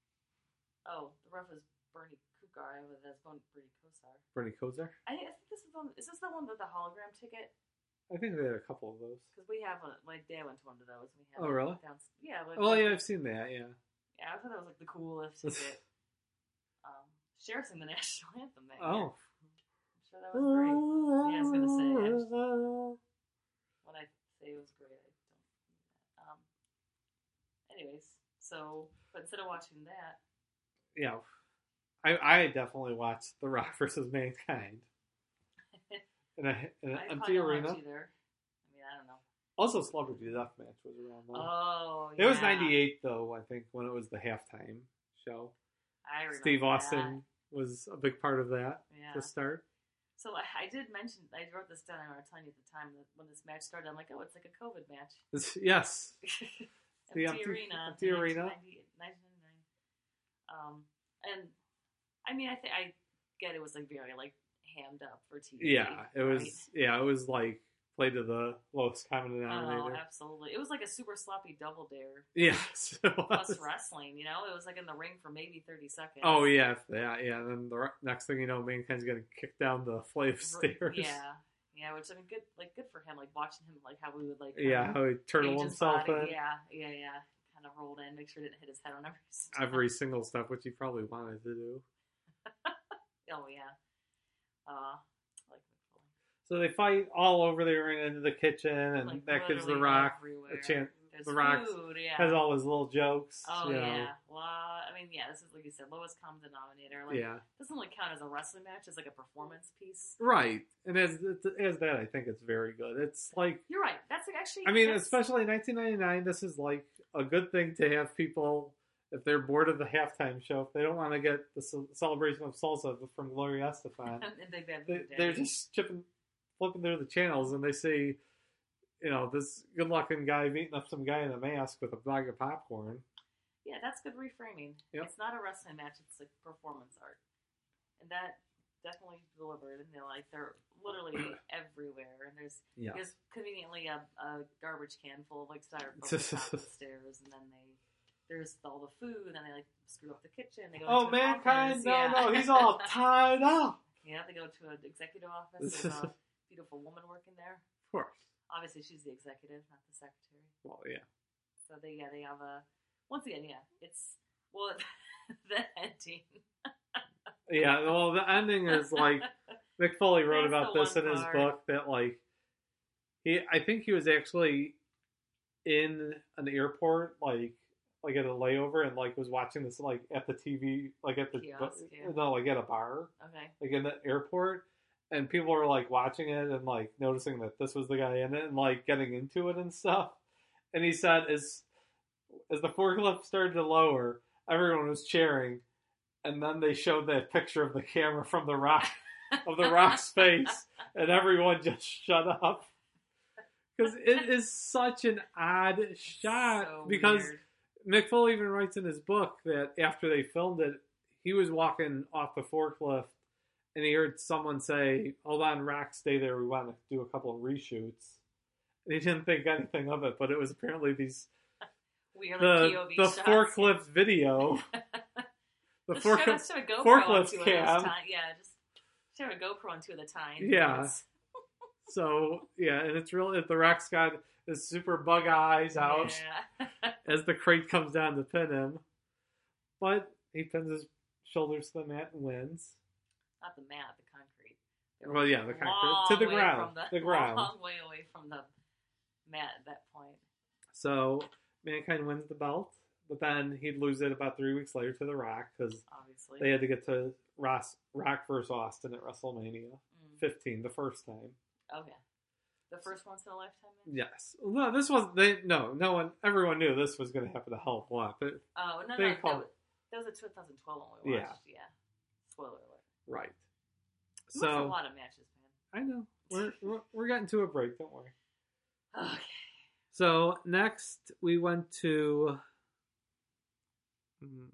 Oh, the ref is Bernie Kukar. That's Bernie Kosar. Bernie Kosar? I, I think this is the one. Is this the one with the hologram ticket? I think they had a couple of those. Because we have a, my dad went to one of those. We have Oh, really? Down, yeah. Like, Oh, yeah, I've seen that, yeah. Yeah, I thought that was like the coolest ticket. um, Cher sang the national anthem that year. Oh. I'm sure that was great. Yeah, I was gonna say. I just, when I say it was great, I don't mean that. Um. Anyways, so but instead of watching that, Yeah. I, I definitely watched The Rock versus Mankind in a in an I empty probably don't arena. watch either. I mean, I don't know. Also, Celebrity Deathmatch was around then. Oh, It was yeah. ninety-eight, though, I think, when it was the halftime show. I remember Steve that. Austin was a big part of that Yeah. to start. So I, I did mention, I wrote this down. I was telling you at the time that when this match started, I'm like, oh, it's like a COVID match. This- yes. empty, The empty- arena. empty arena. nineteen ninety-nine. Um, and I mean, I think I get it was like very like hammed up for T V. Yeah, it was. right? Yeah, it was like played to the lowest common Oh, denominator. absolutely. It was like a super sloppy double dare Yes. it plus was. wrestling. You know, it was like in the ring for maybe thirty seconds. Oh yeah, yeah, yeah. And then the re- next thing you know, Mankind's getting kicked down the flight of stairs. Yeah, yeah. Which I mean, good, like good for him. Like watching him, like how we would like. Yeah, kind how he of turtled cage his himself body. in Yeah, yeah, yeah. Kind of rolled in, make sure it didn't hit his head on every step. every single step, which he probably wanted to do. Oh yeah. Uh, like So they fight all over the arena into the kitchen, and like that gives The literally Rock everywhere. a chance. There's The Rock food, yeah. has all his little jokes. Oh you know. yeah. Well, I mean, yeah. This is like you said, lowest common denominator. Like, Yeah. it doesn't really count as a wrestling match. It's like a performance piece. Right, and as as that, I think it's very good. It's like, You're right. That's like, actually. I mean, that's, especially in nineteen ninety-nine, this is like a good thing to have people, if they're bored of the halftime show, if they don't want to get the ce- celebration of salsa from Gloria Estefan, and Big Bad they, Voodoo they're Daddy. just chipping, flipping through the channels, and they see, you know, this good-looking guy beating up some guy in a mask with a bag of popcorn. Yeah, that's good reframing. Yep. It's not a wrestling match. It's like performance art, and that definitely delivered. And they're like they're literally everywhere. And there's Yeah. there's conveniently a, a garbage can full of like styrofoam on top of the stairs, and then they there's all the food, and then they like screw up the kitchen. They go Oh, into an Mankind! office. No, yeah. no, he's all tied up. Yeah, they go to an executive office. There's a beautiful woman working there. Of course. Obviously, she's the executive, not the secretary. Well, yeah. So they yeah they have a once again yeah it's well the ending. Yeah, well, the ending is like, Mick Foley wrote That's about the this in one his part. book, that like, he, I think he was actually in an airport, like, like at a layover, and like was watching this like at the T V, like at the, Kiosk, yeah. no, like at a bar, Okay. like in the airport, and people were like watching it and like noticing that this was the guy in it and like getting into it and stuff. And he said, as as the forklift started to lower, everyone was cheering, and then they showed that picture of the camera from the Rock, of the Rock's face, and everyone just shut up because it is such an odd shot. So because weird. Mick Foley even writes in his book that after they filmed it, he was walking off the forklift and he heard someone say, "Hold on, Rock, stay there. We want to do a couple of reshoots." And he didn't think anything of it, but it was apparently these Weird the like P O V the shots. forklift video. The Just fork, show, show a GoPro forklift on two of those cam. time. Yeah, just show a GoPro on two of the time. Yeah. So yeah, and it's really the Rock's got his super bug eyes out Yeah. as the crate comes down to pin him, but he pins his shoulders to the mat and wins. Not the mat, the concrete. They're Well, yeah, the concrete long to the way ground, from the, the ground. Long way away from the mat at that point. So Mankind wins the belt, but then he'd lose it about three weeks later to The Rock because Obviously. they had to get to Ross, Rock versus Austin at WrestleMania Mm. fifteen, the first time. Okay. The first once in a lifetime match? Yes. No, this was they. No, no one. Everyone knew this was going to happen a hell of a lot. But Oh, no, They no. That call was, it- that was a two thousand twelve one we Yeah. watched. Yeah. Spoiler alert. right. We watched a So lot of matches, man. I know we're, we're we're getting to a break. Don't worry. Okay. So next we went to mm,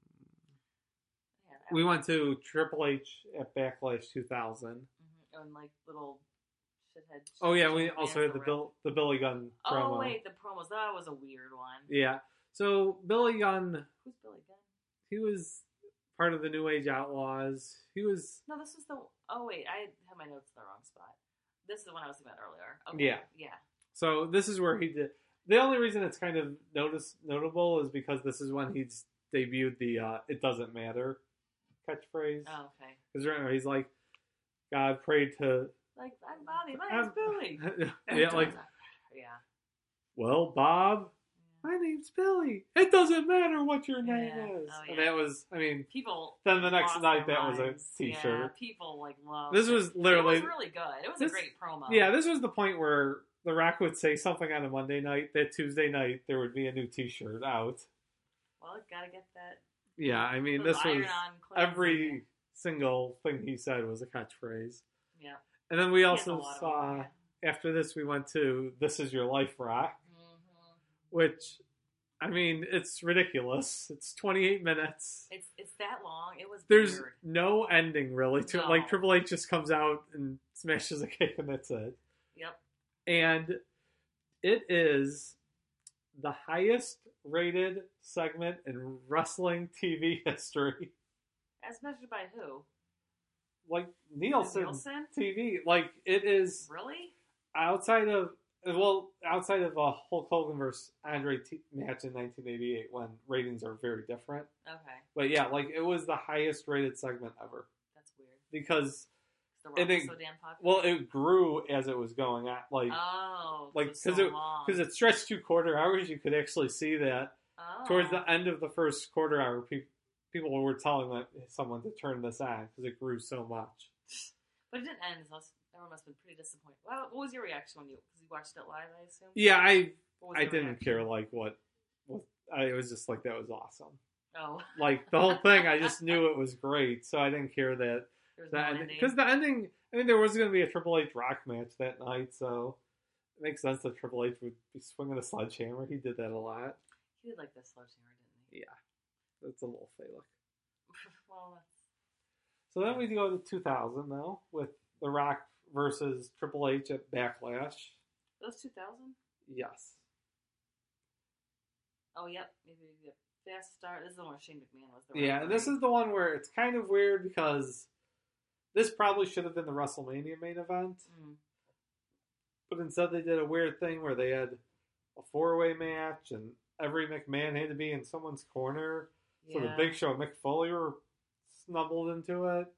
Yeah, that we was- went to Triple H at Backlash two thousand. Mhm. And like little shithead. Oh yeah, we shit also fans had the around. Bill the Billy Gunn promo. Oh wait, the promos. That was a weird one. Yeah. So Billy Gunn, Who's Billy Gunn? he was part of the New Age Outlaws. He was No, this is the. Oh wait, I have my notes in the wrong spot. This is the one I was thinking about earlier. Okay. Yeah. Yeah. so this is where he did. The only reason it's kind of notice notable is because this is when he's debuted the uh, "It doesn't matter" catchphrase. Oh, okay. Because remember, he's like, God prayed to, Like I'm Bobby. My name's Billy. yeah, like, Yeah. well, Bob, my name's Billy. It doesn't matter what your name Yeah. is. Oh, And yeah. that was, I mean, People. then the next lost night their that was a minds. T-shirt. Yeah, people like love. This it. was literally- It was really good. It was this- a great promo. Yeah, this was the point where The Rock would say something on a Monday night. That Tuesday night, there would be a new T-shirt out. Well, gotta get that. Yeah, I mean, those this was iron-on clothes every in single thing he said was a catchphrase. there. Yeah. And then we He has also a lot of saw, them, after this, we went to This Is Your Life, Rock, yeah. Mhm. which, I mean, it's ridiculous. It's twenty-eight minutes. It's it's that long. It was There's weird. no ending, really, to it. No. Like, Triple H just comes out and smashes a cake, and that's it. Yep. And it is the highest rated segment in wrestling T V history. As measured by who? Like, Nielsen, Nielsen? T V. Like, it is Really? outside of, well, outside of a Hulk Hogan versus Andre t- match in nineteen eighty-eight when ratings are very different. Okay. But yeah, like, it was the highest rated segment ever. That's weird. Because, The Rock And is it- so damn popular. well, it grew as it was going on. Like, oh, like so because it, long. cause it stretched two quarter hours, you could actually see that. oh. Towards the end of the first quarter hour, pe- people were telling that someone to turn this on because it grew so much. But it didn't end, so everyone must have been pretty disappointed. Well, what was your reaction when you, because you watched it live, I assume? Yeah, I What was I your didn't reaction? care like what, what I was just like that was awesome. Oh. Like the whole thing, I just knew it was great, so I didn't care that There's no that ending. because the ending. I mean, there was going to be a Triple H Rock match that night, so it makes sense that Triple H would be swinging a sledgehammer. He did that a lot. He did like this sledgehammer, didn't he? Yeah, it's a little phallic. Well, that's... So then we go to two thousand now with The Rock versus Triple H at Backlash. Those two thousand? Yes. Oh, yep. Maybe yep. Fast Start. This is the one where Shane McMahon was the Yeah, referee. this is the one where it's kind of weird because this probably should have been the WrestleMania main event, Mm. but instead they did a weird thing where they had a four-way match and every McMahon had to be in someone's corner. So the Yeah. Big Show and Mick Foley were snubbled into it.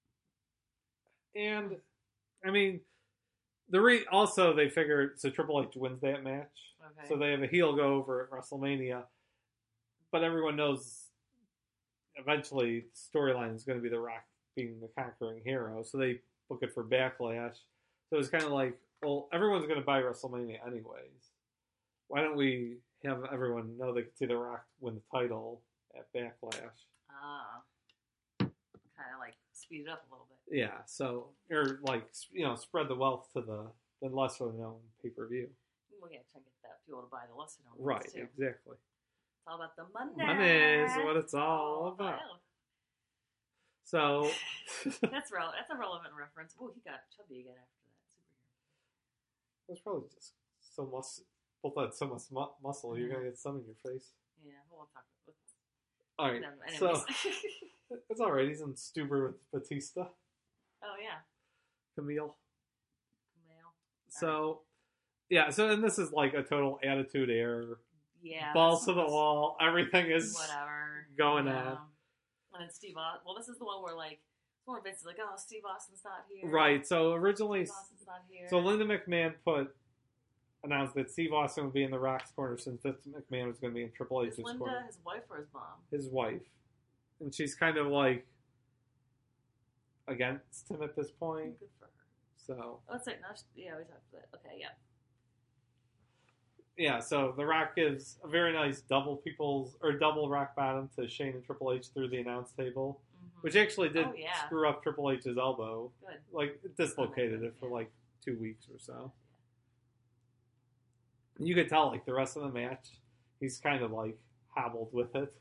And, I mean, the re- also they figured, so Triple H wins that match. Okay. So they have a heel go over at WrestleMania. But everyone knows eventually the storyline is going to be The Rock being the conquering hero. So they book it for Backlash. So it's kind of like, well, everyone's going to buy WrestleMania anyways. Why don't we have everyone know they can see The Rock win the title at Backlash? Ah. Kind of like speed it up a little bit. Yeah, so, or like, you know, spread the wealth to the, the lesser known pay-per-view. Well, yeah, try to get that people to buy the lesser known ones, Right, too. exactly. It's all about the money. Money is what it's all about. So that's real. That's a relevant reference. Oh, he got chubby again after that. Superhero. It's probably just so mus- both had so much mu- muscle. You're gonna get some in your face. Yeah, we'll talk about it. All right, no, so it's all right. He's in Stuber with Batista. Oh yeah, Camille. Camille. So, yeah. So, and this is like a total attitude error. Yeah. Balls to the wall. Everything is whatever going yeah. on. And then Steve Austin. Well, this is the one where like, more Vince is like, oh, Steve Austin's not here. Right. So originally, Steve Austin's not here. So Linda McMahon put announced that Steve Austin would be in The Rock's corner since Vince McMahon was going to be in Triple H's is Linda corner. his wife or his mom? His wife, and she's kind of like against him at this point. Good for her. So oh, that's it. No, yeah, we talked about that. Okay, yeah. Yeah, so The Rock gives a very nice double people's or double rock bottom to Shane and Triple H through the announce table, mm-hmm. which actually did oh, yeah. screw up Triple H's elbow. Good. Like it dislocated it for yeah. like two weeks or so. You could tell like the rest of the match, he's kind of like hobbled with it.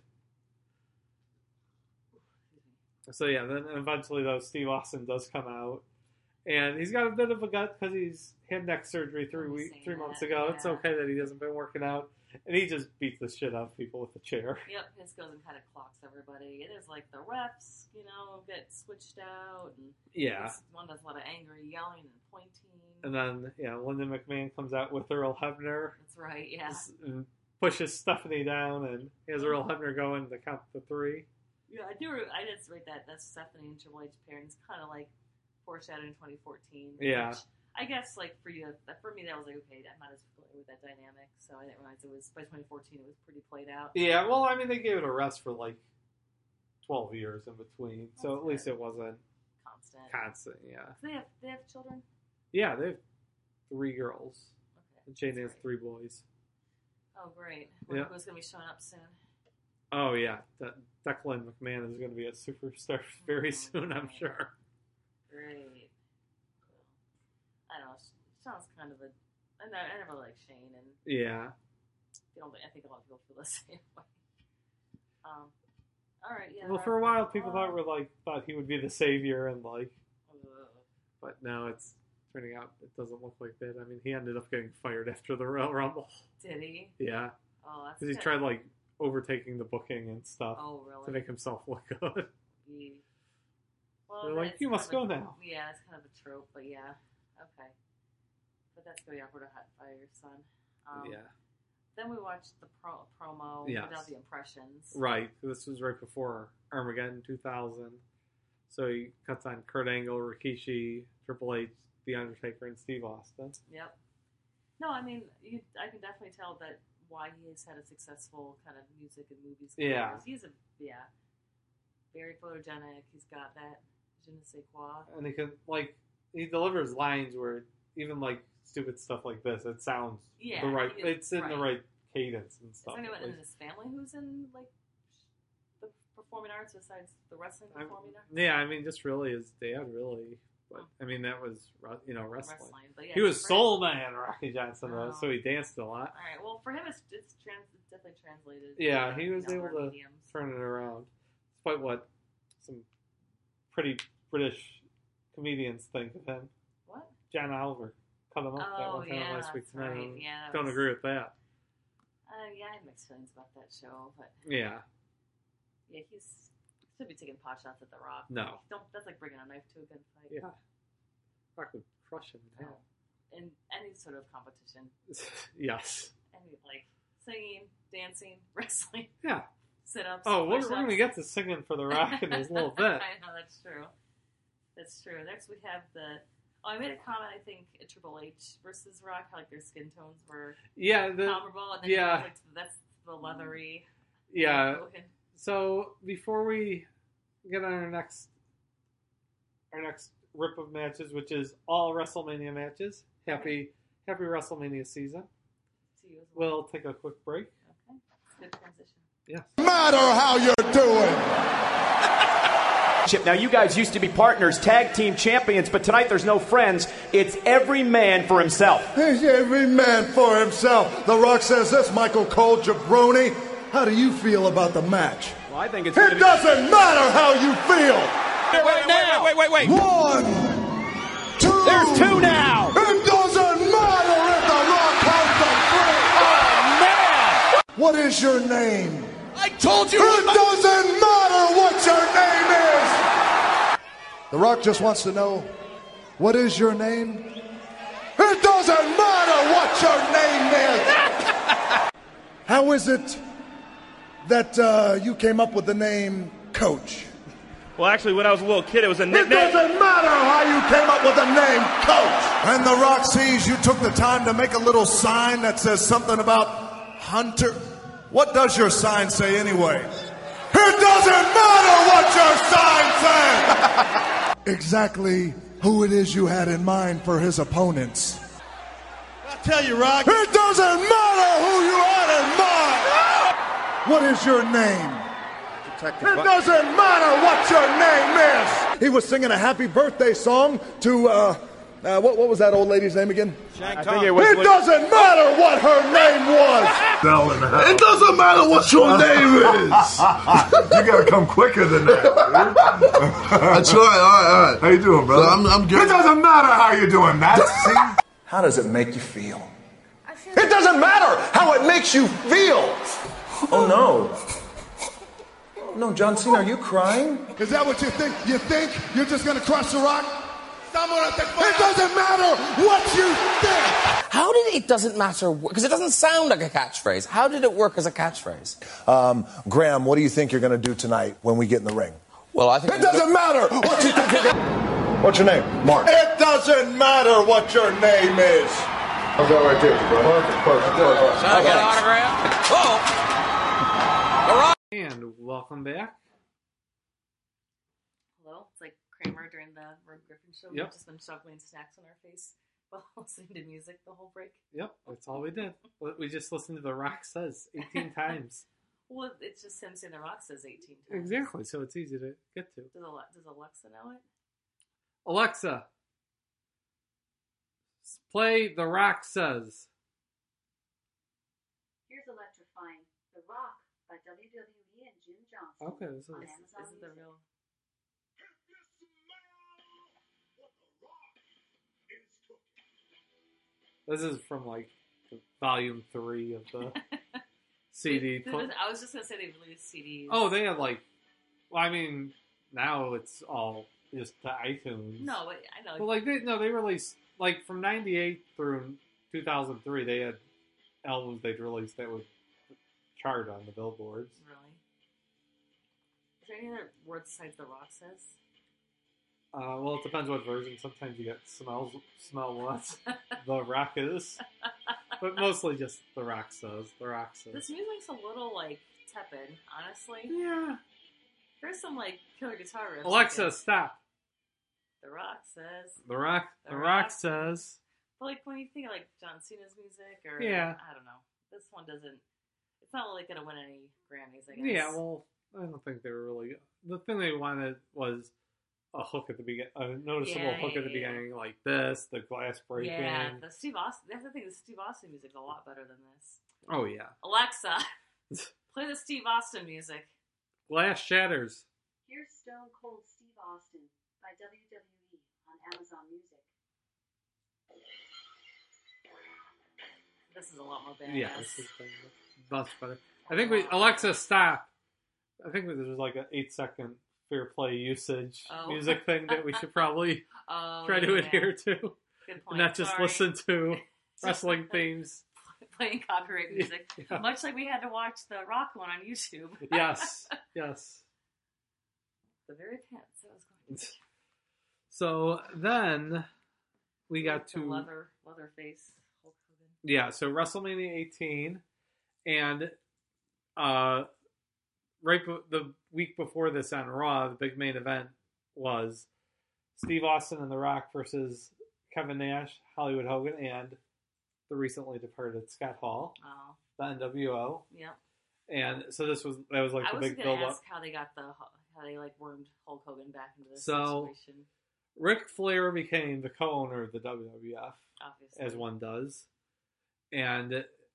So yeah, then eventually though Steve Austin does come out, and he's got a bit of a gut because he's had neck surgery three weeks, three that, months ago. Yeah. It's okay that he hasn't been working out, and he just beats the shit out of people with a chair. Yep, this goes and kind of clocks everybody. It is like the refs, you know, get switched out, and yeah, one does a lot of angry yelling and pointing. And then yeah, Linda McMahon comes out with Earl Hebner. That's right, yeah. And pushes Stephanie down, and he has Earl Hebner going to count to three. Yeah, I do. I did rate that. That's Stephanie and Triple H pairing. It's kind of like foreshadowing twenty fourteen. Yeah. Which I guess, like for you, for me, that was like okay. I'm not as familiar with that dynamic, so I didn't realize it was by twenty fourteen. It was pretty played out. Yeah, well, I mean, they gave it a rest for like twelve years in between, That's so at good. least it wasn't constant. Constant, yeah. So they have they have children. Yeah, they have three girls. Okay. And Shane has three boys. Oh, great! Yeah. Who's going to be showing up soon? Oh yeah, De- Declan McMahon is going to be a superstar very soon, I'm sure. Great. I don't know. Sean's kind of a. I never, I never like Shane, and yeah. I don't. I think a lot of people feel the same way. Um. All right. Yeah. Well, for a while, people uh, thought were like thought he would be the savior, and like, uh, but now it's turning out it doesn't look like that. I mean, he ended up getting fired after the Royal Rumble. Did he? Yeah. Oh, that's because he tried like overtaking the booking and stuff. Oh, really? To make himself look good. Yeah. Well, they're like, you must go a, now. Yeah, it's kind of a trope, but yeah, okay. But that's gonna be awkward to fire your son. Um, yeah. Then we watched the pro- promo yes. without the impressions. Right. This was right before Armageddon two thousand. So he cuts on Kurt Angle, Rikishi, Triple H, The Undertaker, and Steve Austin. Yep. No, I mean, you, I can definitely tell that why he has had a successful kind of music and movies. Yeah. He's a, yeah, very photogenic. He's got that je ne sais quoi. And he can, like, he delivers lines where even, like, stupid stuff like this, it sounds yeah, the right, is, it's in right. the right cadence and stuff. Is anyone in his family who's in, like, the performing arts besides the wrestling performing arts? Yeah, I mean, just really his dad, really. But, I mean, that was, you know, wrestling. wrestling but yeah, he was Soul Man, Rocky Johnson, though, oh. so he danced a lot. All right, well, for him, it's, it's, trans, it's definitely translated. Yeah, to, he was you know, able to mediums. turn it around. Despite what some pretty British comedians think of him. What? John Oliver cut him up oh, that one time yeah, last week. Right. I yeah, don't was, agree with that. Uh, yeah, I have mixed feelings about that show, but yeah, yeah, he's should be taking pot shots at The Rock. No, don't. That's like bringing a knife to a gunfight. Yeah, Rock would crush him in hell. In any sort of competition. Yes. Any like singing, dancing, wrestling. Yeah. Sit-ups. Oh, we're, we're going to get to singing for The Rock in a little bit. I know, that's true. That's true. Next we have the... Oh, I made a comment, I think, at Triple H versus Rock, how like their skin tones were yeah, the, comparable. And then yeah. like, that's the leathery... Yeah. So, before we get on our next our next rip of matches, which is all WrestleMania matches, happy, happy WrestleMania season. To you as well. We'll take a quick break. Okay. Good transition. Yes. No matter how you're doing. Now, you guys used to be partners, tag team champions, but tonight there's no friends. It's every man for himself. It's every man for himself. The Rock says this, Michael Cole, jabroni. how do you feel about the match? Well, I think it's. It doesn't matter how you feel. Wait, wait, wait, wait, wait, wait, wait. One, two. There's two now. It doesn't matter if the Rock counts to three. Oh man! What is your name? I told you. It doesn't matter what your name is. The Rock just wants to know, what is your name? It doesn't matter what your name is. How is it that uh, you came up with the name Coach? Well, actually, when I was a little kid, it was a It nickname. doesn't matter how you came up with the name Coach. And The Rock sees you took the time to make a little sign that says something about Hunter. What does your sign say anyway? It doesn't matter what your sign says. Exactly who it is you had in mind for his opponents. I tell you, Rock. It doesn't matter who you had in mind. What is your name? It doesn't matter what your name is. He was singing a happy birthday song to, uh, uh what, what was that old lady's name again? I think it was. It doesn't matter what her name was. It doesn't matter what your name is. You gotta come quicker than that. That's right. All right, all right. How you doing, brother? So I'm, I'm good. It doesn't matter how you're doing, Matt. See? How does it make you feel? It doesn't matter how it makes you feel. Oh no. No, John Cena, are you crying? Is that what you think? You think you're just gonna crush The Rock? It doesn't matter what you think. How did it doesn't matter? Because it doesn't sound like a catchphrase. How did it work as a catchphrase? Um, Graham, what do you think you're gonna do tonight when we get in the ring? Well, I think It doesn't matter what you think. You're gonna... What's your name? Mark. It doesn't matter what your name is. How's that right there, bro? Perfect, perfect, perfect. Should I get an autograph? Oh! And welcome back. Hello, it's like Kramer during the Rob Griffin show. Yep. We've just been shoveling snacks on our face while listening to music the whole break. Yep, that's all we did. We just listened to The Rock Says eighteen times. Well, it's just him saying The Rock says eighteen times. Exactly, so it's easy to get to. Does, Ale- does Alexa know it? Alexa, play The Rock Says. Here's Electrifying The Rock by W W E and Jim Johnson. Okay, this is, on Is, Amazon is it the Music. real? this is from like the volume three of the C D. They- they- I was just gonna say they released C Ds. Oh, they have like, well, I mean, now it's all just to iTunes. No, but I know. Well, like they no, they released like from ninety-eight through two thousand three. They had albums they'd released that would chart on the billboards. Really? Is there any other words besides The Rock says? Uh, well, it depends what version. Sometimes you get smells, smell what The Rock is, but mostly just The Rock Says. The Rock Says. This music's a little like tepid, honestly. Yeah. There's some like killer guitar riffs. Alexa, like it. stop. The Rock says. The Rock. The The, Rock. Rock Says. But like when you think of like John Cena's music, or Yeah. I don't know. This one doesn't. It's not really gonna win any Grammys, I guess. Yeah. Well, I don't think they were really. The thing they wanted was a hook at the beginning, a noticeable Yeah, hook yeah, at the yeah. beginning, like this, the glass breaking. Yeah, the Steve Austin. That's the thing. The Steve Austin music's a lot better than this. Oh yeah. Alexa, play the Steve Austin music. Glass shatters. Here's Stone Cold Steve Austin by W W E on Amazon Music. This is a lot more badass. Yeah, this is much better. I think we Alexa stop. I think there's like an eight second fair play usage Oh. music thing that we should probably Oh, try to yeah. adhere to, Good point. and not just Sorry. listen to wrestling themes. Playing copyright music, Yeah. much like we had to watch the Rock one on YouTube. Yes, yes. The very pants I was going to. So then we got The to leather, leather face Hulk Hogan. yeah. So WrestleMania eighteen, and uh, right be- the week before this on Raw, the big main event was Steve Austin and The Rock versus Kevin Nash, Hollywood Hogan, and the recently departed Scott Hall, Oh, the N W O. yep. And so this was that was like I the was big going build to up. ask how they got the how they like wormed Hulk Hogan back into this So- situation. Ric Flair became the co-owner of the W W F, Obviously, as one does, and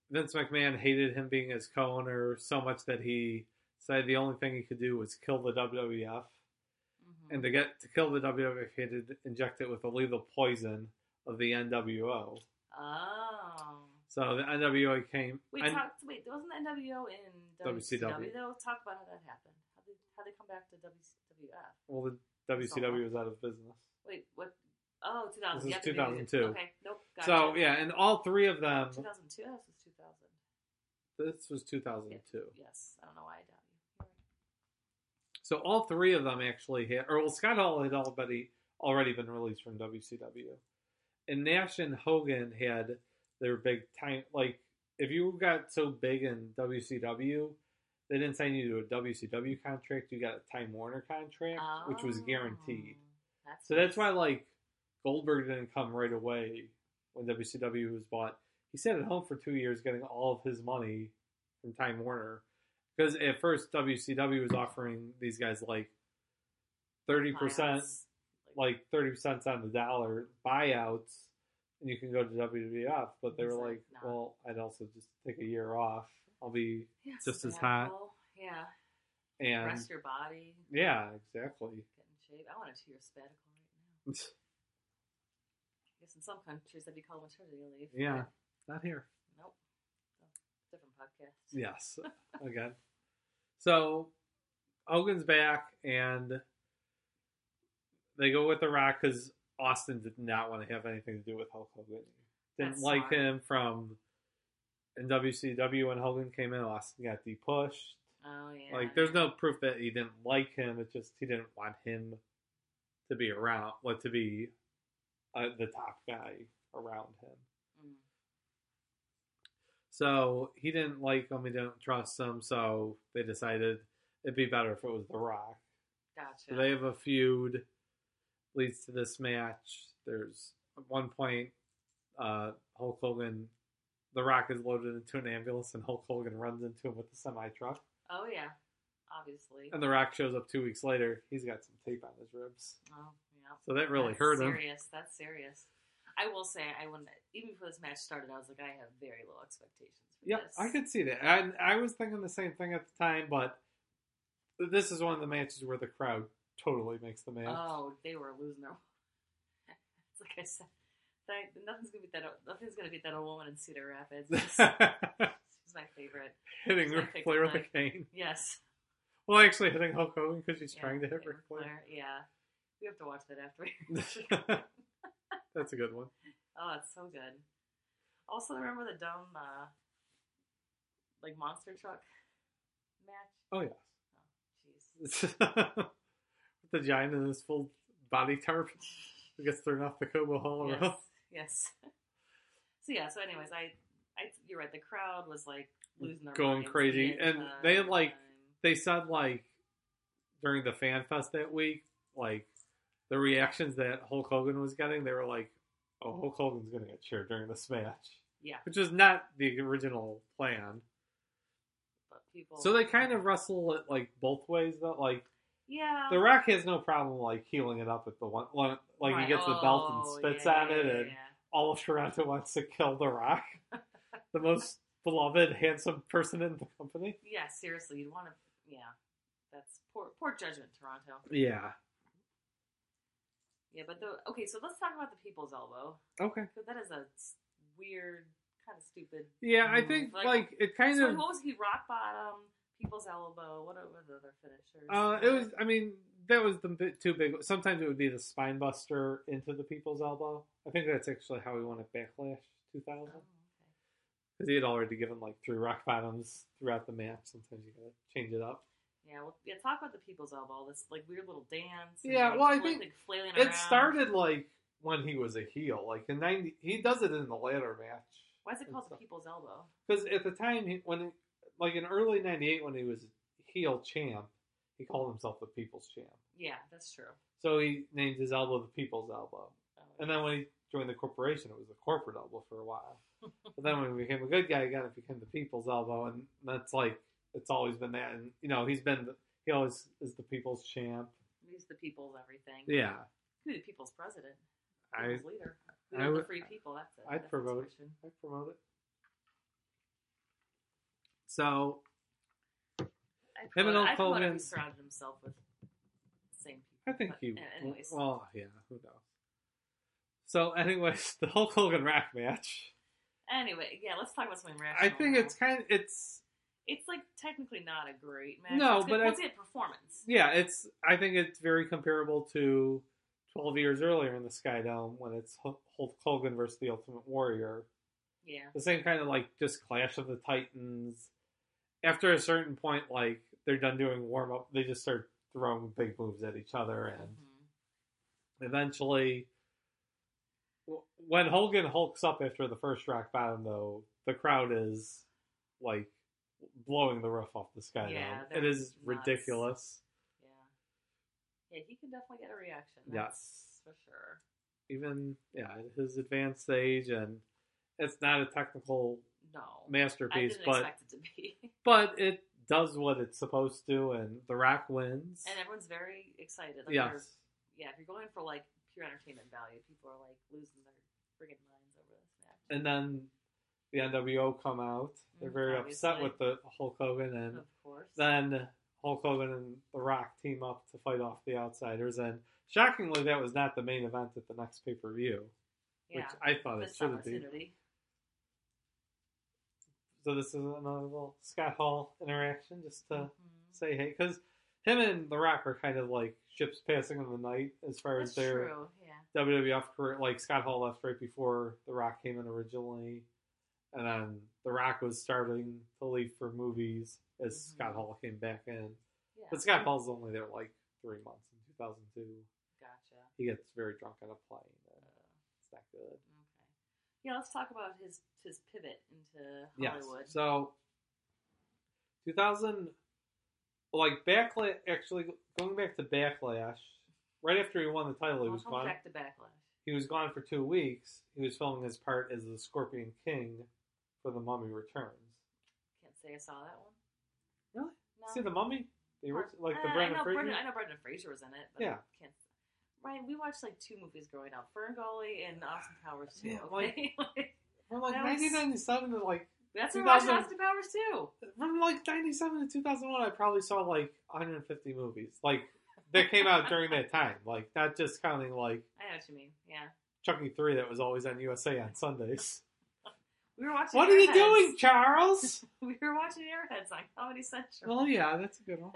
Vince McMahon hated him being his co-owner so much that he said the only thing he could do was kill the W W F. Mm-hmm. And to get to kill the W W F, he had to inject it with the lethal poison of the N W O. Oh. So the N W O came... Wait, N- talk, wait, wasn't the N W O in W C W, though? Talk about how that happened. How did how they come back to W W F? Well, the W C W was out of business. Wait, what? Oh, two thousand. This is yeah, two thousand two. Okay, nope. Gotcha. So, yeah, and all three of them... two thousand two? This was two thousand. This was two thousand two. Yeah, yes, I don't know why I doubt you. So all three of them actually hit... Or, well, Scott Hall had already, already been released from W C W. And Nash and Hogan had their big time... Like, if you got so big in W C W, they didn't sign you to a W C W contract. You got a Time Warner contract, oh, which was guaranteed. That's so nice. that's why, like, Goldberg didn't come right away when W C W was bought. He sat at home for two years getting all of his money from Time Warner. Because at first, W C W was offering these guys, like, thirty percent, like, thirty percent on the dollar buyouts, and you can go to W W F. But they were like, no. Well, I'd also just take a year off. I'll be yeah, just as hot. Yeah. And rest your body. Yeah, exactly. Get in shape. I want a two-year sabbatical right now. I guess in some countries that'd be called maternity leave. Yeah, not here. Nope. So, different podcast. Yes, again. So Hogan's back, and they go with The Rock because Austin did not want to have anything to do with Hulk Hogan. Didn't That's like smart. him from in W C W when Hogan came in. Austin got de-pushed. Oh yeah. Like, there's no proof that he didn't like him. It's just he didn't want him to be around, like to be uh, the top guy around him. Mm. So he didn't like him. He didn't trust him. So they decided it'd be better if it was The Rock. Gotcha. So they have a feud. Leads to this match. There's at one point, uh, Hulk Hogan, The Rock is loaded into an ambulance, and Hulk Hogan runs into him with a semi truck. Oh yeah, obviously. And The Rock shows up two weeks later. He's got some tape on his ribs. Oh yeah. So that really That's hurt serious. him. Serious. That's serious. I will say, I wouldn't even before this match started. I was like, I have very low expectations for Yeah, this. I could see that. And I was thinking the same thing at the time, but this is one of the matches where the crowd totally makes the match. Oh, they were losing their. It's like I said, that, nothing's gonna beat that. Nothing's gonna beat that old woman in Cedar Rapids. She's, she's my favorite. Hitting She's my Ric Flair with a favorite. cane. Yes. Well, actually hitting Hulk Hogan because she's Yeah, trying to hit yeah, Ric Flair. Yeah, we have to watch that after we. That's a good one. Oh, it's so good. Also, remember the dumb, uh, like monster truck match? Oh yeah. Oh, jeez. The giant in his full body tarp who gets thrown off the Cobo Hall Yes. Road. Yes. So yeah. So, anyways, I, I, you're right. The crowd was like losing their Going minds crazy, the and entire they had like time. they said like during the Fan Fest that week, like the reactions that Hulk Hogan was getting, they were like, "Oh, Hulk Hogan's gonna get cheered during this match," Yeah. which is not the original plan. But people. So they kind of wrestle it like both ways, though. Like Yeah. The Rock has no problem like healing it up at the one, like Right. he gets the belt and Oh, spits yeah, on yeah, it, yeah, and yeah. all of Toronto wants to kill The Rock, the most beloved, handsome person in the company. Yeah, seriously, you'd want to. Yeah, that's poor, poor judgment, Toronto. Yeah. Yeah, but the okay. So let's talk about the People's Elbow. Okay. Because that is a s- weird, kind of stupid. Yeah, I move. think like, it kind so of. what was he? Rock bottom, People's Elbow. What are the other finishers? Uh, it was. I mean, that was the bit too big. Sometimes it would be the spine buster into the People's Elbow. I think that's actually how he won at Backlash two thousand. Oh, Because he had already given like three rock bottoms throughout the match. Sometimes you gotta change it up. Yeah, well, yeah. Talk about the People's Elbow. This like weird little dance. and, Yeah, like, well, I fla- think like, flailing it around. started like when he was a heel. Like in ninety, he does it in the ladder match. Why is it called the People's Elbow? Because at the time, he, when he, like in early ninety-eight, when he was heel champ, he called himself the People's Champ. Yeah, that's true. So he named his elbow the People's Elbow. Oh, And then when he joined the corporation, it was the corporate elbow for a while. But then when he became a good guy again, it became the People's Elbow, and that's like it's always been that. And you know, he's been the, he always is the People's Champ. He's the people's everything. Yeah, He's the people's president. I People's leader. I Leader of would- the free people. That's it. I'd That's promote it. expression. I'd promote it. So, I him and I Hulk thought Hogan. he surrounded himself with the same people. I think but, he. uh, anyways. Well, yeah, who knows? So, anyways, the Hulk Hogan Rock match. Anyway, yeah, let's talk about something rational. I think now. it's kind of it's. It's like technically not a great match. No, it's but good, I- it's a good performance. Yeah, it's. I think it's very comparable to twelve years earlier in the Sky Dome when it's Hulk Hogan versus the Ultimate Warrior. Yeah. The same kind of like just clash of the Titans. After a certain point, like they're done doing warm up, they just start throwing big moves at each other, and Mm-hmm. eventually, w- when Hogan hulks up after the first rock bottom, though, the crowd is like blowing the roof off the Sky Yeah, Dome. they're It is nuts. ridiculous. Yeah. Yeah, he can definitely get a reaction. Yes. That's for sure. Even yeah, at his advanced stage, and it's not a technical No. masterpiece, I didn't but expect it to be. but it does what it's supposed to, and The Rock wins. And everyone's very excited. Like Yes. they're- Yeah, if you're going for like pure entertainment value, people are like losing their friggin' minds over this match. And then the N W O come out. They're Mm, very upset obviously. with the Hulk Hogan, and Of course. then Hulk Hogan and The Rock team up to fight off the Outsiders. And shockingly, that was not the main event at the next pay per view, Yeah. which I thought it Missed should have been. opportunity. So this is another little Scott Hall interaction, just to Mhm. say hey, because him and The Rock are kind of like ships passing in the night as far That's as their true, yeah. W W F career. Like Scott Hall left right before The Rock came in originally, and then The Rock was starting to leave for movies as Mhm. Scott Hall came back in. Yeah. But Scott Hall's only there like three months in two thousand two. Gotcha. He gets very drunk on a plane. And it's not good. Okay. Yeah, let's talk about his his pivot into Yes. Hollywood. So, two thousand, like Backlash. Actually, going back to Backlash, right after he won the title, he I'll was come gone. back to Backlash. He was gone for two weeks. He was filming his part as the Scorpion King for The Mummy Returns. Can't say I saw that one. Really? No. See The Mummy? The original, like the Uh, Brendan I know Fraser? Brendan, I know Brendan Fraser was in it. But Yeah. I can't. Ryan, we watched like two movies growing up: Ferngully and Austin Powers too. Yeah, Okay? Like, From like that was- nineteen ninety-seven to like that's where two we watched thousand. Austin Powers too. From like ninety-seven to two thousand one, I probably saw like one hundred fifty movies. Like, that came out during that time. Like, not just counting like I know what you mean. Yeah, Chucky three that was always on U S A on Sundays. we were watching. What are you Airheads. doing, Charles? We were watching Airheads on Comedy Central. Well, yeah, that's a good one.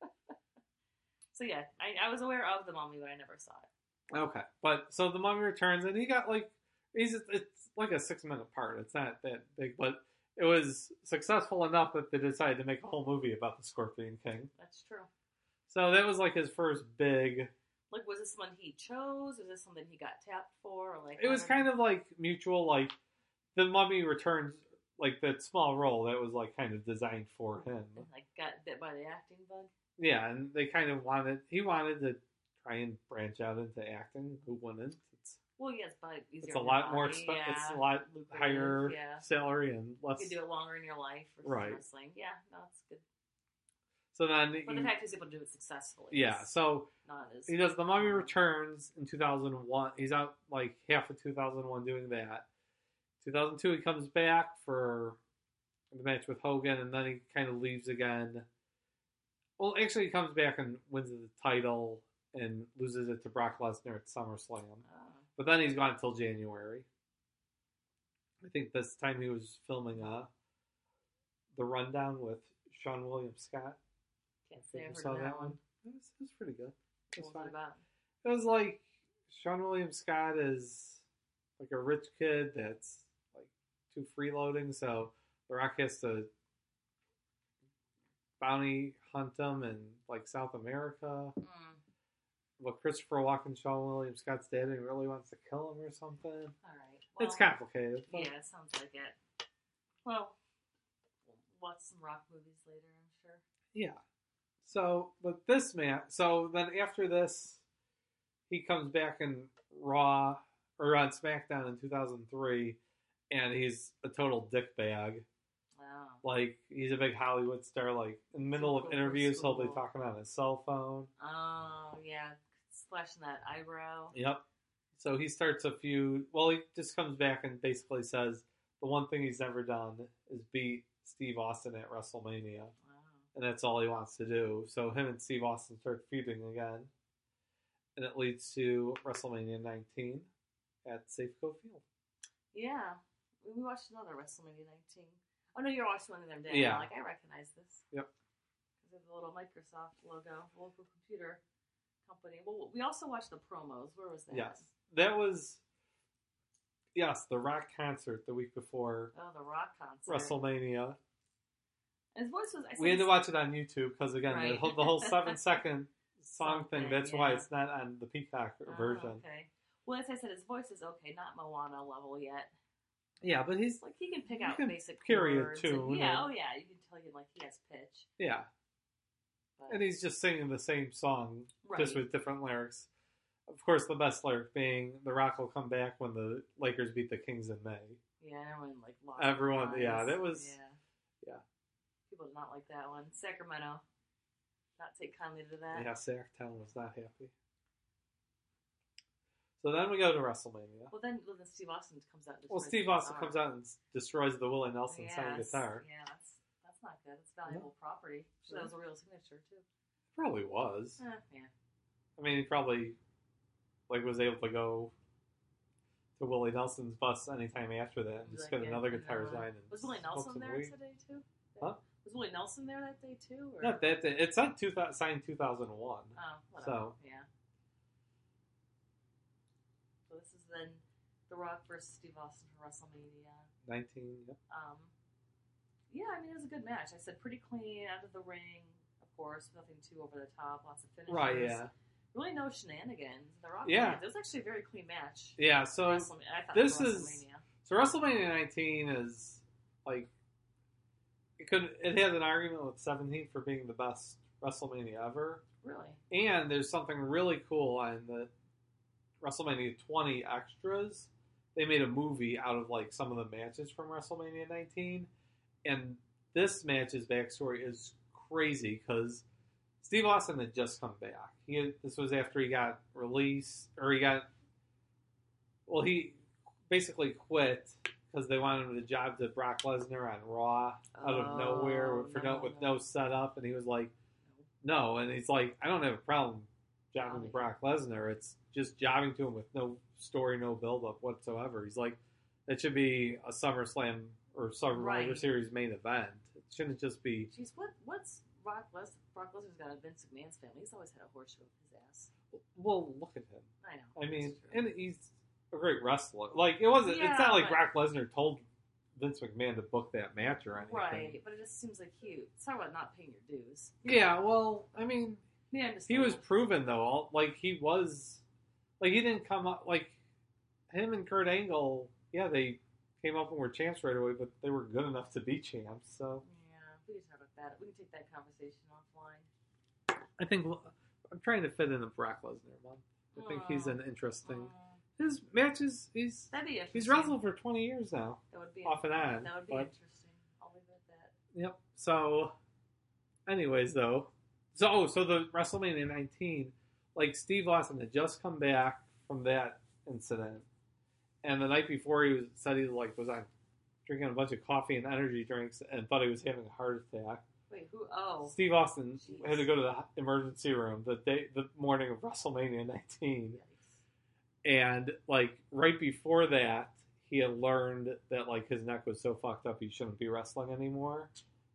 So yeah, I, I was aware of the Mummy, but I never saw it. Okay, but so the Mummy Returns, and he got like he's it's like a six minute part. It's not that big, but it was successful enough that they decided to make a whole movie about the Scorpion King. That's true. So that was like his first big. Like, was this someone he chose? Was this something he got tapped for? Or like, It was how kind did- of like mutual. Like the Mummy Returns, like that small role that was like kind of designed for him. like got bit by the acting bug. Yeah, and they kind of wanted he wanted to try and branch out into acting. Who wouldn't? It's Well, yes, but easier it's a on lot your more. body, Exp- yeah. It's a lot higher Yeah. salary and less. You could do it longer in your life versus Right. wrestling. Yeah, no, it's good. So then, But he- the fact he's able to do it successfully. yeah. is So not as he does The Mummy Returns in two thousand one. He's out like half of two thousand one doing that. two thousand two, he comes back for the match with Hogan, and then he kind of leaves again. Well, actually, he comes back and wins the title and loses it to Brock Lesnar at SummerSlam. Oh. But then he's gone until January. I think this time he was filming uh, The Rundown with Sean William Scott. Can't say You I heard saw of that, that one. one? It was, it was pretty good. It was What was fine. it about? It was like Sean William Scott is like a rich kid that's like too freeloading, so The Rock has to bounty hunt him in like South America. Mm. But Christopher Walken, Sean William Scott's dad, and he really wants to kill him or something. All right. It's Well, complicated. But Yeah, it sounds like it. Well, we'll watch some rock movies later, I'm sure. Yeah. So, but this man, so then after this, he comes back in Raw, or on SmackDown in two thousand three, and he's a total dickbag. Wow. Like, he's a big Hollywood star. Like, in the middle of Super interviews, he'll be cool. talking on his cell phone. Oh, yeah. Slashing that eyebrow. Yep. So he starts a feud. Well, he just comes back and basically says the one thing he's never done is beat Steve Austin at WrestleMania. Wow. And that's all he wants to do. So him and Steve Austin start feuding again. And it leads to WrestleMania nineteen at Safeco Field. Yeah. We watched another WrestleMania nineteen. Oh, no, you're watching one the other day. Yeah. I'm like, I recognize this. Yep. Because of the little Microsoft logo, local computer company. Well, we also watched the promos. Where was that? Yes. That was, yes, the Rock concert the week before Oh, the Rock concert. WrestleMania. And his voice was... I We had to said- watch it on YouTube because, again, Right. the whole, the whole seven-second song thing, Something, that's why yeah. it's not on the Peacock Oh, version. okay. Well, as I said, his voice is okay. Not Moana level yet. Yeah, but he's... Like, he can pick You out can basic carry a words. tune And, yeah, and- oh, yeah. You can tell you, like, he has pitch. Yeah. But, And he's just singing the same song, just Right. with different lyrics. Of course, the best lyric being, The Rock will come back when the Lakers beat the Kings in May. yeah, everyone, like, lost Everyone, their yeah, minds. that was... Yeah. Yeah. People did not like that one. Sacramento. Not take kindly to that. Yeah, Sacktown was not happy. So then we go to WrestleMania. Well, then, well, then Steve Austin comes out. And Well, destroys Steve his Austin arm. comes out and s- destroys the Willie Nelson sound Yes, guitar. Yeah, that's that's not good. It's valuable property. So that was a real signature too. Probably was. Eh, yeah. I mean, he probably like was able to go to Willie Nelson's bus anytime after that and Was just like, get yeah, another and, guitar uh, design. And Was Willie smoke Nelson some there weed. today too? Huh? Was Willie Nelson there that day too? Or? Not that day. It's on two thousand, signed two thousand one. Oh, whatever. So Yeah. So this is then The Rock versus Steve Austin for WrestleMania. nineteen. Yep. Um, yeah, I mean, it was a good match. I said pretty clean, out of the ring, of course, nothing too over the top, lots of finishes. Right. Yeah. Really no shenanigans. The Rock Yeah. wins. It was actually a very clean match. Yeah. So WrestleMania- I thought this for is WrestleMania. so WrestleMania nineteen is like it could it has an argument with seventeen for being the best WrestleMania ever. Really? And there's something really cool on the WrestleMania twenty extras. They made a movie out of like some of the matches from WrestleMania nineteen, and this match's backstory is crazy because Steve Austin had just come back. He had, this was after he got released, or he got well, he basically quit because they wanted him to job to Brock Lesnar on Raw out of Oh, nowhere for no, no, with no. no setup, and he was like, "No," and he's like, "I don't have a problem jobbing to Brock Lesnar. It's just jobbing to him with no story, no build up whatsoever." He's like, "It should be a SummerSlam or Survivor Right. Series main event. It shouldn't just be." Jeez, what what's Brock Les- Brock Lesnar's got a Vince McMahon's family. He's always had a horseshoe up his ass. Well, look at him. I know. I mean, and he's a great wrestler. Like it wasn't. Yeah, it's not like but- Brock Lesnar told Vince McMahon to book that match or anything. Right, but it just seems like he. It's not about not paying your dues. Yeah. Well, I mean, Yeah, I he understand. was proven though. all- Like he was, like he didn't come up like him and Kurt Angle. Yeah, they came up and were champs right away, but they were good enough to be champs. So Yeah, we can talk about that. We can take that conversation offline. I think I'm trying to fit in a Brock Lesnar one. I think he's an interesting. His matches, he's That'd be he's interesting. wrestled for twenty years now, That would be off and on. That would be but- interesting. I'll leave it at that. Yep. So, anyways, though, so oh, so the WrestleMania nineteen, like Steve Austin had just come back from that incident, and the night before he was said he like was on drinking a bunch of coffee and energy drinks and thought he was having a heart attack. Wait, who? Oh, Steve Austin Jeez. had to go to the emergency room the day, the morning of WrestleMania nineteen, and like right before that, he had learned that like his neck was so fucked up he shouldn't be wrestling anymore,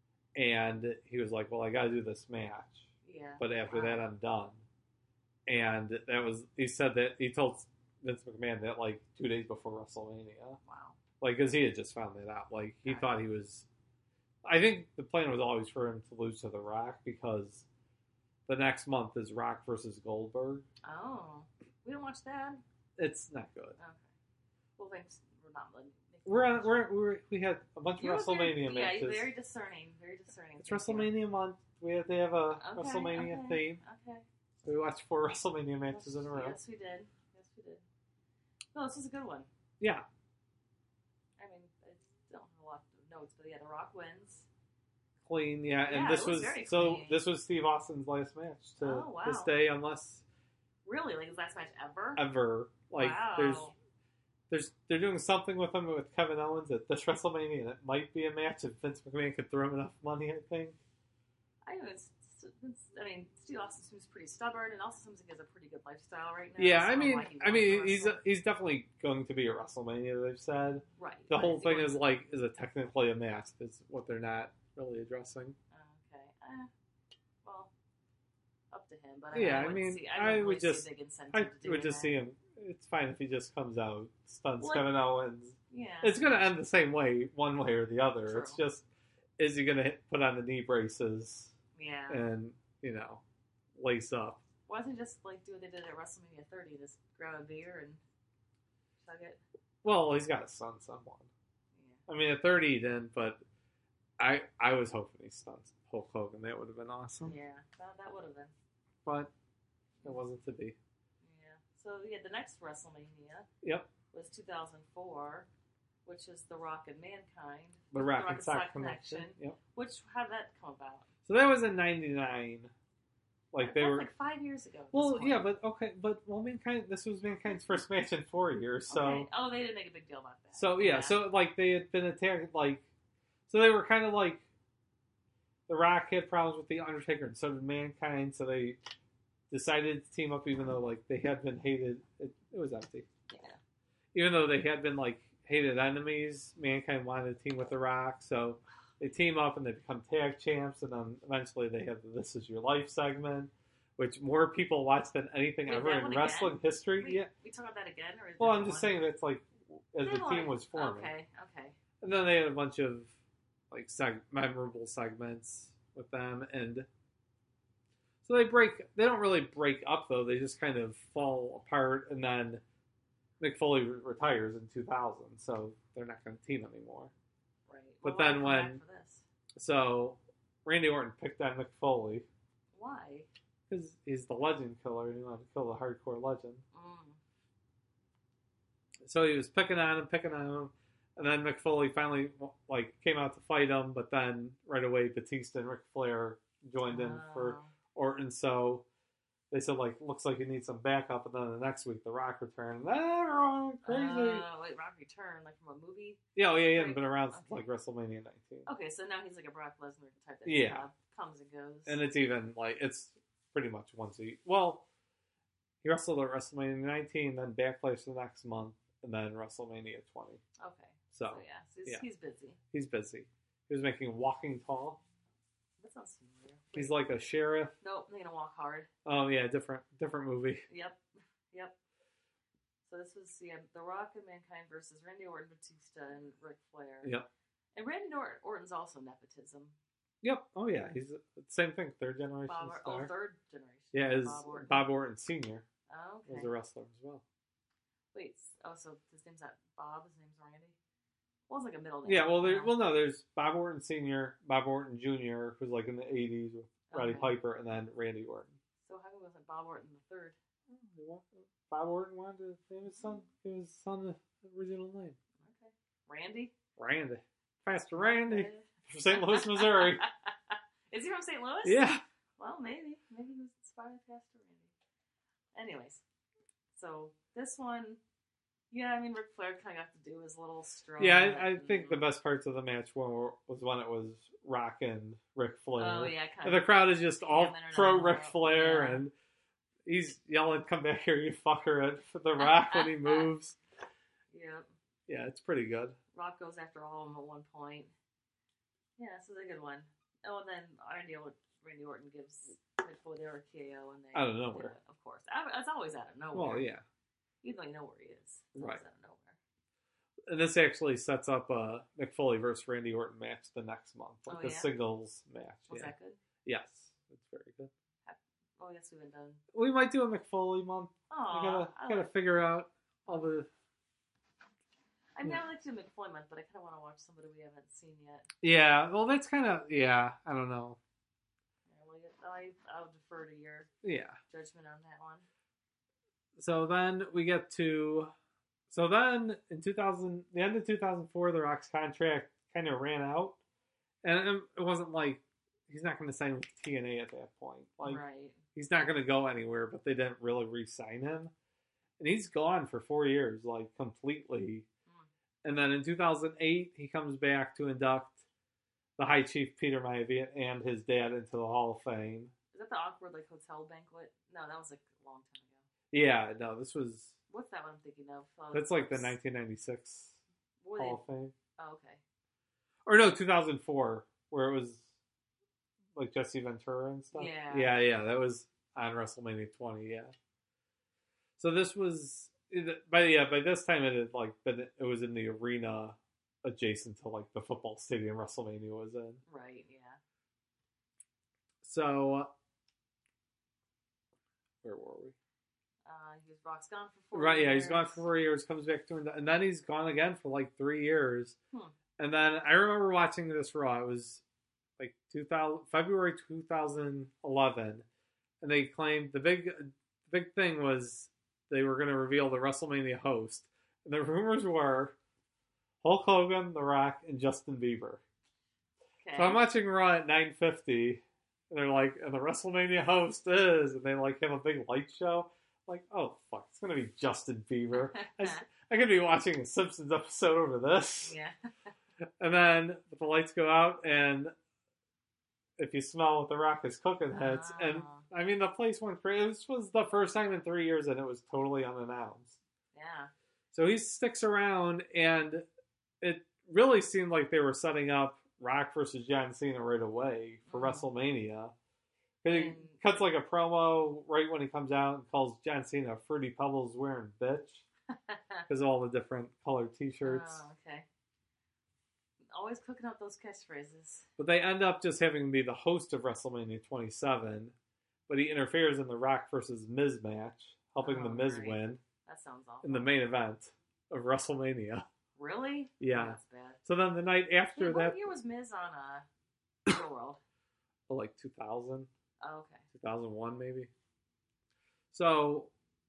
and he was like, "Well, I got to do this match, Yeah. but after Wow. that, I'm done." And that was he said that he told Vince McMahon that like two days before WrestleMania, Wow. like because he had just found that out, like he thought he was. I think the plan was always for him to lose to The Rock because the next month is Rock versus Goldberg. Oh, we don't watch that. It's not good. Okay. Well, thanks. We're not. letting- We're on. We're, we're we had a bunch of You were WrestleMania very, Yeah, matches. you're very discerning. Very discerning. It's Thank you. WrestleMania month. We have, they have a Okay, WrestleMania okay, theme. Okay. So we watched four WrestleMania matches in a row. Yes, we did. Yes, we did. No, this is a good one. Yeah. I mean, I don't have a lot of notes, but yeah, The Rock wins. Clean, yeah, and Yeah, this it was was very so. clean. This was Steve Austin's last match to Oh, wow. this day, unless Really, like his last match ever. ever like there's Wow. there's they're doing something with him with Kevin Owens at this WrestleMania, and it might be a match if Vince McMahon could throw him enough money. I think. I know it's, it's, I mean, Steve Austin seems pretty stubborn, and also seems like he has a pretty good lifestyle right now. Yeah, so I mean, I mean, he's he's he's definitely going to be a WrestleMania. They've said. Right. The but whole he thing wants- is like, is it technically a match? Is what they're not really addressing. Okay. Eh, well, up to him. But I, Yeah, I, I wouldn't mean, see, I I, wouldn't would really just, see a big incentive I to doing would just that. see him. It's fine if he just comes out, stuns Well, Kevin Owens. Yeah. It's going to end the same way, one way or the other. True. It's just, is he going to put on the knee braces Yeah. and, you know, lace up? Why doesn't he just like do what they did at WrestleMania thirty? Just grab a beer and chug it. Well, he's got to stun someone. Yeah. I mean, at thirty he didn't, but I I was hoping he stuns Hulk Hogan. That would have been awesome. Yeah, that, that would have been. But it wasn't to be. Yeah. So yeah, the next WrestleMania Yep. was two thousand four, which is The Rock and Mankind. The Rock and Sock Connection. Yep. Which how did that come about? So that was in ninety-nine. Like they That's were like five years ago. at this Well, point. yeah, but okay, but well, Mankind. This was Mankind's first match in four years, so Okay. Oh, they didn't make a big deal about that. so yeah, so like they had been attacked, like so they were kind of like the Rock had problems with the Undertaker, and so did Mankind. So they decided to team up, even though like they had been hated. It, it was empty. Yeah. Even though they had been like hated enemies, Mankind wanted to team with the Rock, so they team up and they become tag champs, and then eventually they have the This Is Your Life segment, which more people watch than anything Wait, ever that in one wrong again? history. We, yeah. we talk about that again, or is Well, it I'm just one? saying that's like as They the have team a- was forming. Okay. Okay. And then they had a bunch of like seg- memorable segments with them, and so they break. They don't really break up though. They just kind of fall apart, and then Mick Foley re- retires in two thousand, so they're not going to team anymore. Right. But Well, why then come when back for this? so Randy Orton picked on Mick Foley Why? because he's the legend killer, and he wanted to kill the hardcore legend. Mm. So he was picking on him, picking on him, and then Mick Foley finally like came out to fight him, but then right away Batista and Ric Flair joined in for Oh. Orton. So they said like, looks like you need some backup, and then the next week The Rock returned. Ah, everyone crazy. Uh, wait, Rock Return, like from a movie? yeah, oh, yeah, he hadn't Right. been around since Okay. like WrestleMania nineteen, Okay, so now he's like a Brock Lesnar type that Yeah. kind of comes and goes. and it's even like it's pretty much once a year. Well, he wrestled at WrestleMania nineteen, then Backlash the next month, and then WrestleMania twenty. okay. So, So, yeah, so he's, yeah. he's busy. he's busy. He was making Walking Tall. That sounds familiar. He's like a sheriff. Nope, they're gonna walk hard. Oh yeah, different different movie. Yep, yep. So this was yeah, The Rock and Mankind versus Randy Orton, Batista, and Ric Flair. Yep. And Randy Or- Orton's also nepotism. Yep. Oh yeah, he's same thing. Third generation Bob, Or- star. oh, third generation. Yeah, is Bob Orton. Bob Orton Senior Oh, was okay. a wrestler as well. Wait, oh, so his name's not Bob. His name's Randy. Well, it's like a middle name. Yeah. Well, there. No. Well, no. There's Bob Orton Senior, Bob Orton Junior, who's like in the eighties with Roddy Okay. Piper, and then Randy Orton. So how come it wasn't Bob Orton the third? Bob Orton wanted to name his son. Give his son the original name. Okay. Randy. Randy. Faster Randy from Saint Louis, Missouri. Is he from Saint Louis? Yeah. Well, maybe. Maybe he was inspired Pastor Randy. Anyways, so this one, yeah, I mean, Ric Flair kind of got to do his little stroke. Yeah, I, I think the best parts of the match were, was when it was Rock and Ric Flair. Oh, yeah, kind And the of crowd is just all hamming it pro on Ric out. Flair, Yeah. and he's yelling, "Come back here, you fucker!" at the Rock when he moves. Yep. Yeah, it's pretty good. Rock goes after all of them at one point. Yeah, this is a good one. Oh, and then Randy Orton, Randy Orton gives Mick Foley their K O, and they Out of do nowhere. it, of course. Out- It's always out of nowhere. Well, yeah. You don't know where he is. It's always Right. out of nowhere. And this actually sets up a Mick Foley versus Randy Orton match the next month, like Oh, the yeah? singles match. Was yeah. that good? Yes, it's very good. Oh, yes, we haven't done. We might do a Mick Foley month. Aw, I gotta I gotta like- figure out all the. I mean, I would like to do McFoy month, but I kind of want to watch somebody we haven't seen yet. Yeah, well, that's kind of yeah. I don't know. Yeah, well, yeah, I, I'll defer to your Yeah. judgment on that one. So then we get to, so then in two thousand, the end of two thousand four, The Rock's contract kind of ran out, and it wasn't like he's not going to sign with T N A at that point. Like Right. he's not going to go anywhere, but they didn't really re-sign him. and he's gone for four years, like completely. Mm. And then in two thousand eight, he comes back to induct the High Chief Peter Maivia and his dad into the Hall of Fame. Is that the awkward like hotel banquet? No, that was like a long time ago. Yeah, no, this was. What's that one I'm thinking of? Oh, that's like the nineteen ninety-six what Hall of Fame. Oh, okay. Or no, two thousand four, where it was like Jesse Ventura and stuff. Yeah. Yeah, yeah, that was on WrestleMania twenty. Yeah. So this was, by yeah, by this time it had like been it was in the arena adjacent to like the football stadium WrestleMania was in. Right. Yeah. So, where were we? Uh, he was Rock's gone for four right, years. yeah, he's gone for four years, comes back to and then he's gone again for like three years. Hmm. And then I remember watching this Raw. It was like two thousand February two thousand eleven, and they claimed the big, the big thing was they were going to reveal the WrestleMania host, and the rumors were Hulk Hogan, The Rock, and Justin Bieber. Okay. So I'm watching Raw at nine fifty. And they're like, and the WrestleMania host is, and they like have a big light show. Like, oh fuck, it's gonna be Justin Bieber. I, I could be watching a Simpsons episode over this. Yeah. And then the lights go out, and if you smell what the Rock is cooking hits, oh. and I mean the place went crazy. This was the first time in three years that it was totally unannounced. Yeah. So he sticks around, and it really seemed like they were setting up Rock versus John Cena right away for mm. WrestleMania. And he cuts like a promo right when he comes out and calls John Cena Fruity Pebbles wearing bitch because of all the different colored t-shirts. Oh, okay. Always cooking up those catchphrases. But they end up just having him be the host of WrestleMania twenty-seven, but he interferes in the Rock versus Miz match, helping oh, the Miz great. win. That sounds awful. In the main event of WrestleMania. Really? Yeah. Oh, that's bad. So then the night after yeah, that... What year was Miz on uh, Real World? Oh, like two thousand? Oh, okay. two thousand one, maybe? So,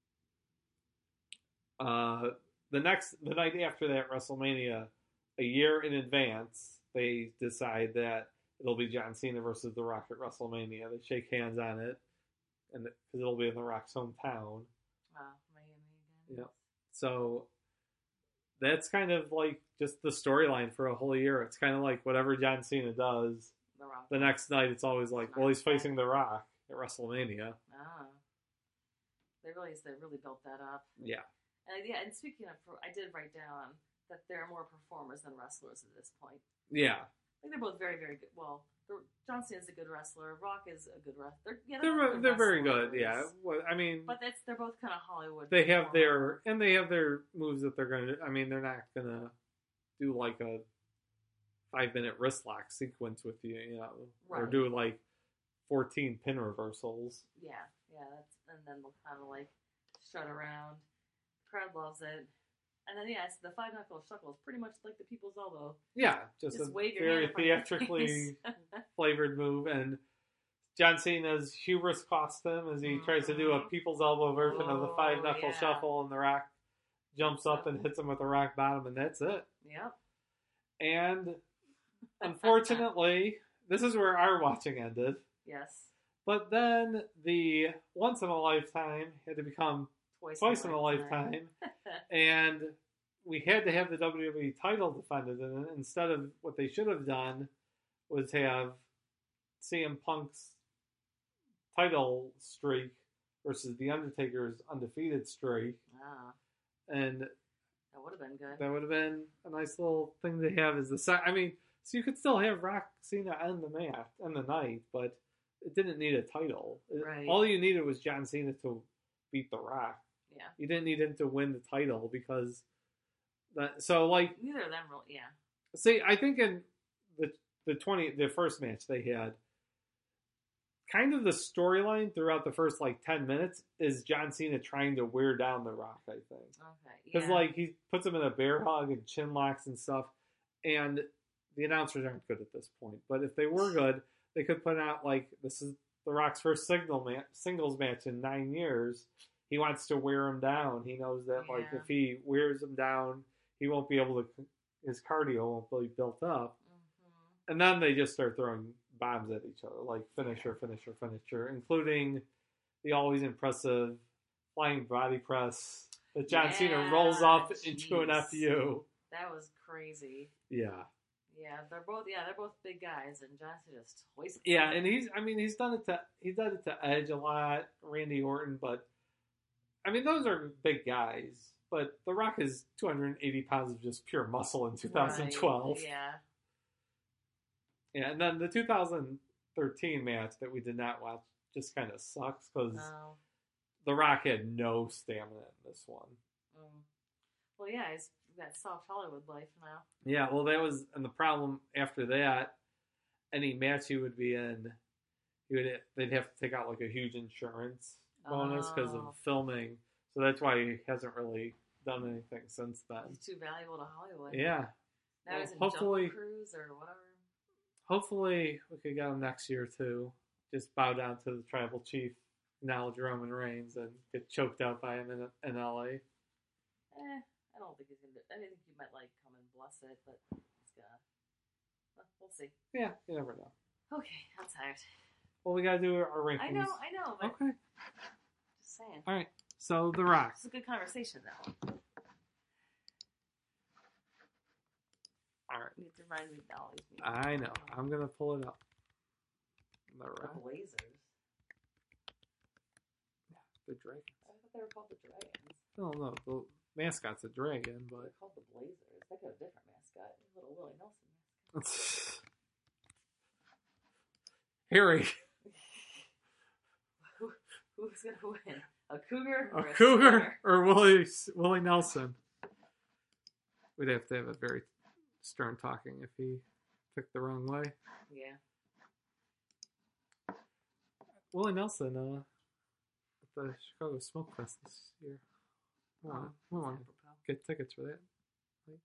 uh, the next... The night after that WrestleMania, a year in advance, they decide that it'll be John Cena versus The Rock at WrestleMania. They shake hands on it, and because it'll be in The Rock's hometown. Oh, Miami again. Yeah. So... That's kind of like just the storyline for a whole year. It's kind of like whatever John Cena does, the, Rock. the next night it's always like, well, he's facing The Rock at WrestleMania. Ah. They really, they really built that up. Yeah. And yeah, and speaking of, I did write down that there are more performers than wrestlers at this point. Yeah. I think they're both very, very good. Well, John Cena's a good wrestler. Rock is a good wrestler. Yeah, they're they're, they're, they're very good. Yeah, well, I mean, but that's they're both kind of Hollywood. They have their and they have their moves that they're gonna. I mean, they're not gonna do like a five minute wrist lock sequence with you, you know, right. or do like fourteen pin reversals. Yeah, yeah, that's and then they'll kind of like strut around. The crowd loves it. And then, yes, the five knuckle shuffle is pretty much like the people's elbow. Yeah, just, just a very theatrically flavored move. And John Cena's hubris cost him as he mm-hmm. tries to do a people's elbow version oh, of the five knuckle yeah. shuffle, and The Rock jumps up and hits him with a rock bottom, and that's it. Yep. And unfortunately, this is where our watching ended. Yes. But then the once in a lifetime had to become Twice, Twice in a lifetime, lifetime. And we had to have the W W E title defended, and instead of what they should have done was have C M Punk's title streak versus The Undertaker's undefeated streak. Ah. And that would have been good. That would have been a nice little thing to have as the side. I mean, so you could still have Rock, Cena, and the match and the night, but it didn't need a title. Right. All you needed was John Cena to beat The Rock. Yeah. You didn't need him to win the title because that. So like neither of them really. Yeah. See, I think in the the twenty the first match they had, kind of the storyline throughout the first like ten minutes is John Cena trying to wear down The Rock. I think. Okay. Because yeah. like he puts him in a bear hug and chin locks and stuff, and the announcers aren't good at this point. But if they were good, they could put out like this is The Rock's first signal ma- singles match in nine years. He wants to wear him down. He knows that, yeah. like, if he wears him down, he won't be able to, his cardio won't be built up. Mm-hmm. And then they just start throwing bombs at each other, like finisher, finisher, finisher, including the always impressive flying body press that John Yeah, Cena rolls up into an jeez. F U. That was crazy. Yeah. Yeah, they're both. Yeah, they're both big guys, and John Cena just hoists. Yeah, and he's. I mean, he's done it to. He's done it to Edge a lot, Randy Orton, but I mean, those are big guys. But The Rock is two hundred eighty pounds of just pure muscle in two thousand twelve. Right, yeah. Yeah, and then the two thousand thirteen match that we did not watch just kind of sucks because Oh. The Rock had no stamina in this one. Mm. Well, yeah, he's got soft Hollywood life now. Yeah, well, that was, and the problem after that, any match he would be in, he would they'd have to take out like a huge insurance bonus because Oh. of filming. So that's why he hasn't really done anything since then. He's too valuable to Hollywood. Yeah. Now Well, he's in hopefully- Jungle Cruise or whatever. Hopefully, we could get him next year too. Just bow down to the tribal chief, acknowledge Roman Reigns, and get choked out by him in, in L A. Eh, I don't think he's gonna do. I think he might like come and bless it, but he's gonna. Well, we'll see. Yeah, you never know. Okay, I'm tired. Well, we gotta do our rankings. I know, I know, but Okay. just saying. All right. So The Rock. It's a good conversation, though. All right. You have to remind me of all these meetings. I know. I'm gonna pull it up. The The Rock. Blazers. The dragon. I thought they were called the Dragons. No, no. The mascot's a dragon, They're but called the Blazers. They got a different mascot. Little Willie Nelson. Harry. Who, who's gonna win? A cougar or A a cougar stunner? or Willie Willie Nelson? We'd have to have a very stern talking if he picked the wrong way. Yeah. Willie Nelson, uh, at the Chicago Smoke Fest this year. We want, we want to get tickets for that. Right?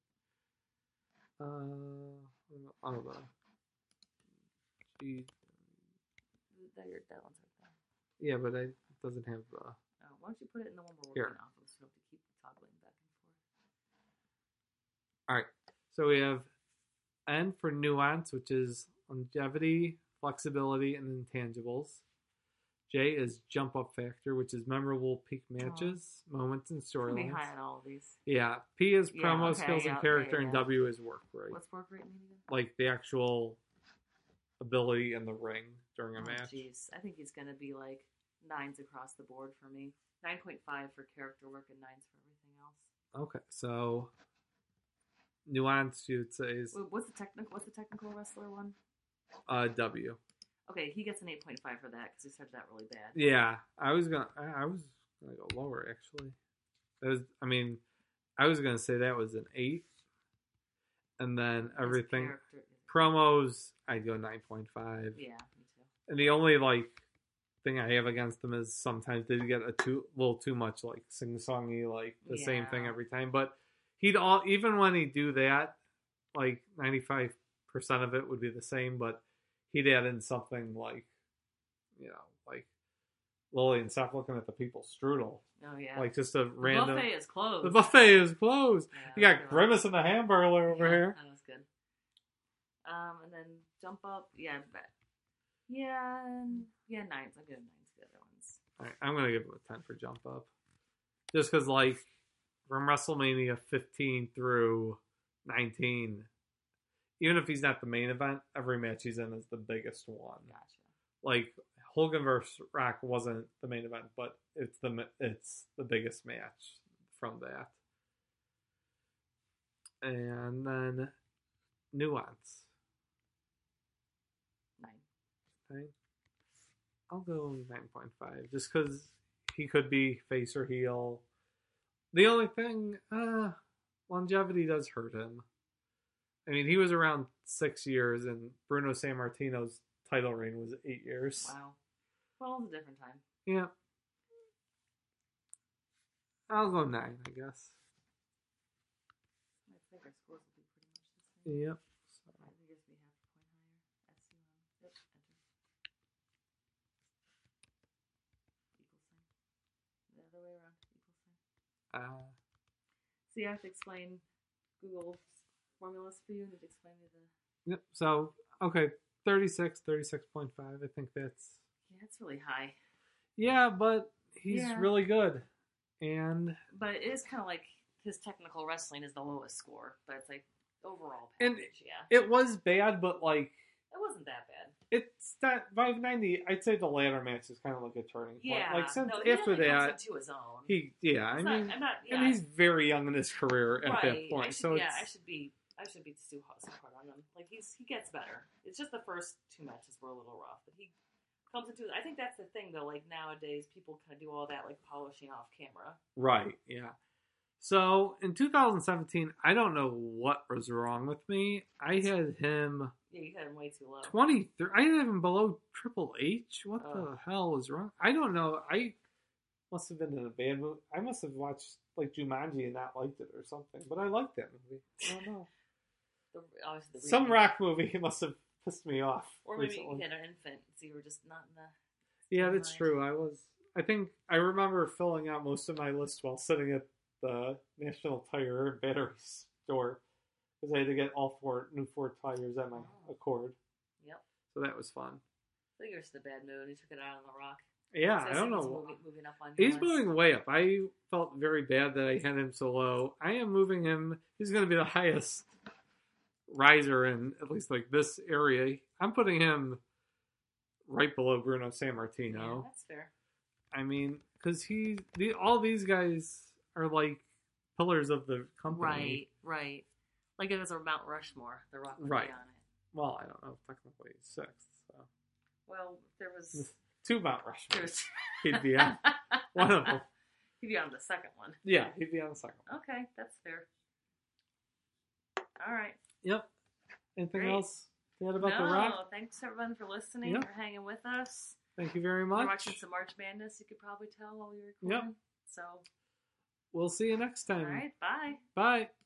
Uh, oh, the. Gee, That, your, that one's right there. yeah, but I, it doesn't have the. Oh, why don't you put it in the one we're Here. working off of so we don't have to keep toggling back and forth? All right. So we have N for nuance, which is longevity, flexibility, and intangibles. J is jump up factor, which is memorable peak matches, moments, and It's gonna be storylines. high on all of these. Yeah. P is Yeah, promo okay, skills yeah, and character, yeah, and yeah. W is work rate. What's work rate mean again? Like the actual ability in the ring during a Oh, match. jeez. I think he's going to be like nines across the board for me. nine point five for character work and nines for everything else. Okay, so nuance you would say is Wait, what's the technical? What's the technical wrestler one? uh, W. Okay, he gets an eight point five for that because he started out really bad. Yeah, I was gonna. I I was gonna go lower actually. That was. I mean, I was gonna say that was an eight, and then His everything character- promos I'd go nine point five. Yeah, me too. And the only like thing I have against them is sometimes they get a too little too much like sing songy like the same thing Yeah. every time. But he'd all even when he'd do that, like ninety five percent of it would be the same, but he'd add in something like, you know, like Lillian, stop looking at the people's strudel. Oh yeah. Like just a the random. buffet is closed. The buffet is closed. Yeah, you got that's good. Grimace and the Hamburger over Yeah, here. That was good. Um, and then jump up. Yeah, but yeah, and yeah, nines. I'll give nines to the other ones. All right, I'm gonna give him a ten for jump up, just because like from WrestleMania fifteen through nineteen, even if he's not the main event, every match he's in is the biggest one. Gotcha. Like Hogan versus Rock wasn't the main event, but it's the ma- it's the biggest match from that. And then nuance. Nine. Nine. I'll go nine point five, just because he could be face or heel. The only thing, uh, longevity does hurt him. I mean, he was around six years, and Bruno Sammartino's title reign was eight years. Wow. Well, it was a different time. Yeah. I'll go nine, I guess. I think our scores will be pretty much the same. Yep. So, I think it's be half a point higher. S C one. Yep. Enter. Equal sign. The other way around. Equal sign. uh, So you have to explain Google's formulas for you, and to explain me the. yep. So, okay, thirty-six, thirty-six point five. I think that's. Yeah, it's really high. Yeah, but he's Yeah. really good. And but it is kind of like his technical wrestling is the lowest score, but it's like overall and package, yeah. it was bad, but like It wasn't that bad. it's not five ninety. I'd say the ladder match is kind of like a turning point. Yeah, Like since no, he after definitely that, comes into his own. he yeah. I It's not- mean, I'm not- and yeah. he's very young in his career at right. that point. I should, so yeah, it's, I should be. I should be too hard, too hard on him. Like he's he gets better. It's just the first two matches were a little rough, but he comes into. I think that's the thing though. Like nowadays, people kind of do all that like polishing off camera. right, yeah. So in two thousand seventeen, I don't know what was wrong with me. I had him Yeah, you had him way too low. twenty-three. I had him below Triple H. What Oh. the hell was wrong? I don't know. I must have been in a bad mood. I must have watched like Jumanji and not liked it or something. But I liked that movie. I don't know. The, obviously the Some remake. rock movie must have pissed me off. Or maybe recently. you had an infant, so you were just not in the. Yeah, that's true. I was. I think I remember filling out most of my list while sitting at the National Tire and Battery store because I had to get all four new Ford tires at my Oh. Accord. Yep. So that was fun. I think you're just in a bad mood. You took it out on the Rock. Yeah, So I don't he's know. Moving, moving up on He's your list. moving way up. I felt very bad that I had him so low. I am moving him. He's going to be the highest riser in at least like this area. I'm putting him right below Bruno Sammartino. Yeah, that's fair. I mean, because he, the, all these guys are like pillars of the company. Right, right. Like if it was a Mount Rushmore, the Rock would Right. be on it. Well, I don't know. Technically, he's sixth. So Well, there was. two Mount Rushmore. There's He'd be on one of them. He'd be on the second one. Yeah, he'd be on the second one. Okay, that's fair. All right. Yep. Anything Great. else to add about no, The Rock? thanks everyone for listening, Yep. for hanging with us. Thank you very You're much. watching some March Madness, you could probably tell while we were Yep. recording. So, We'll see you next time. all right, bye. Bye.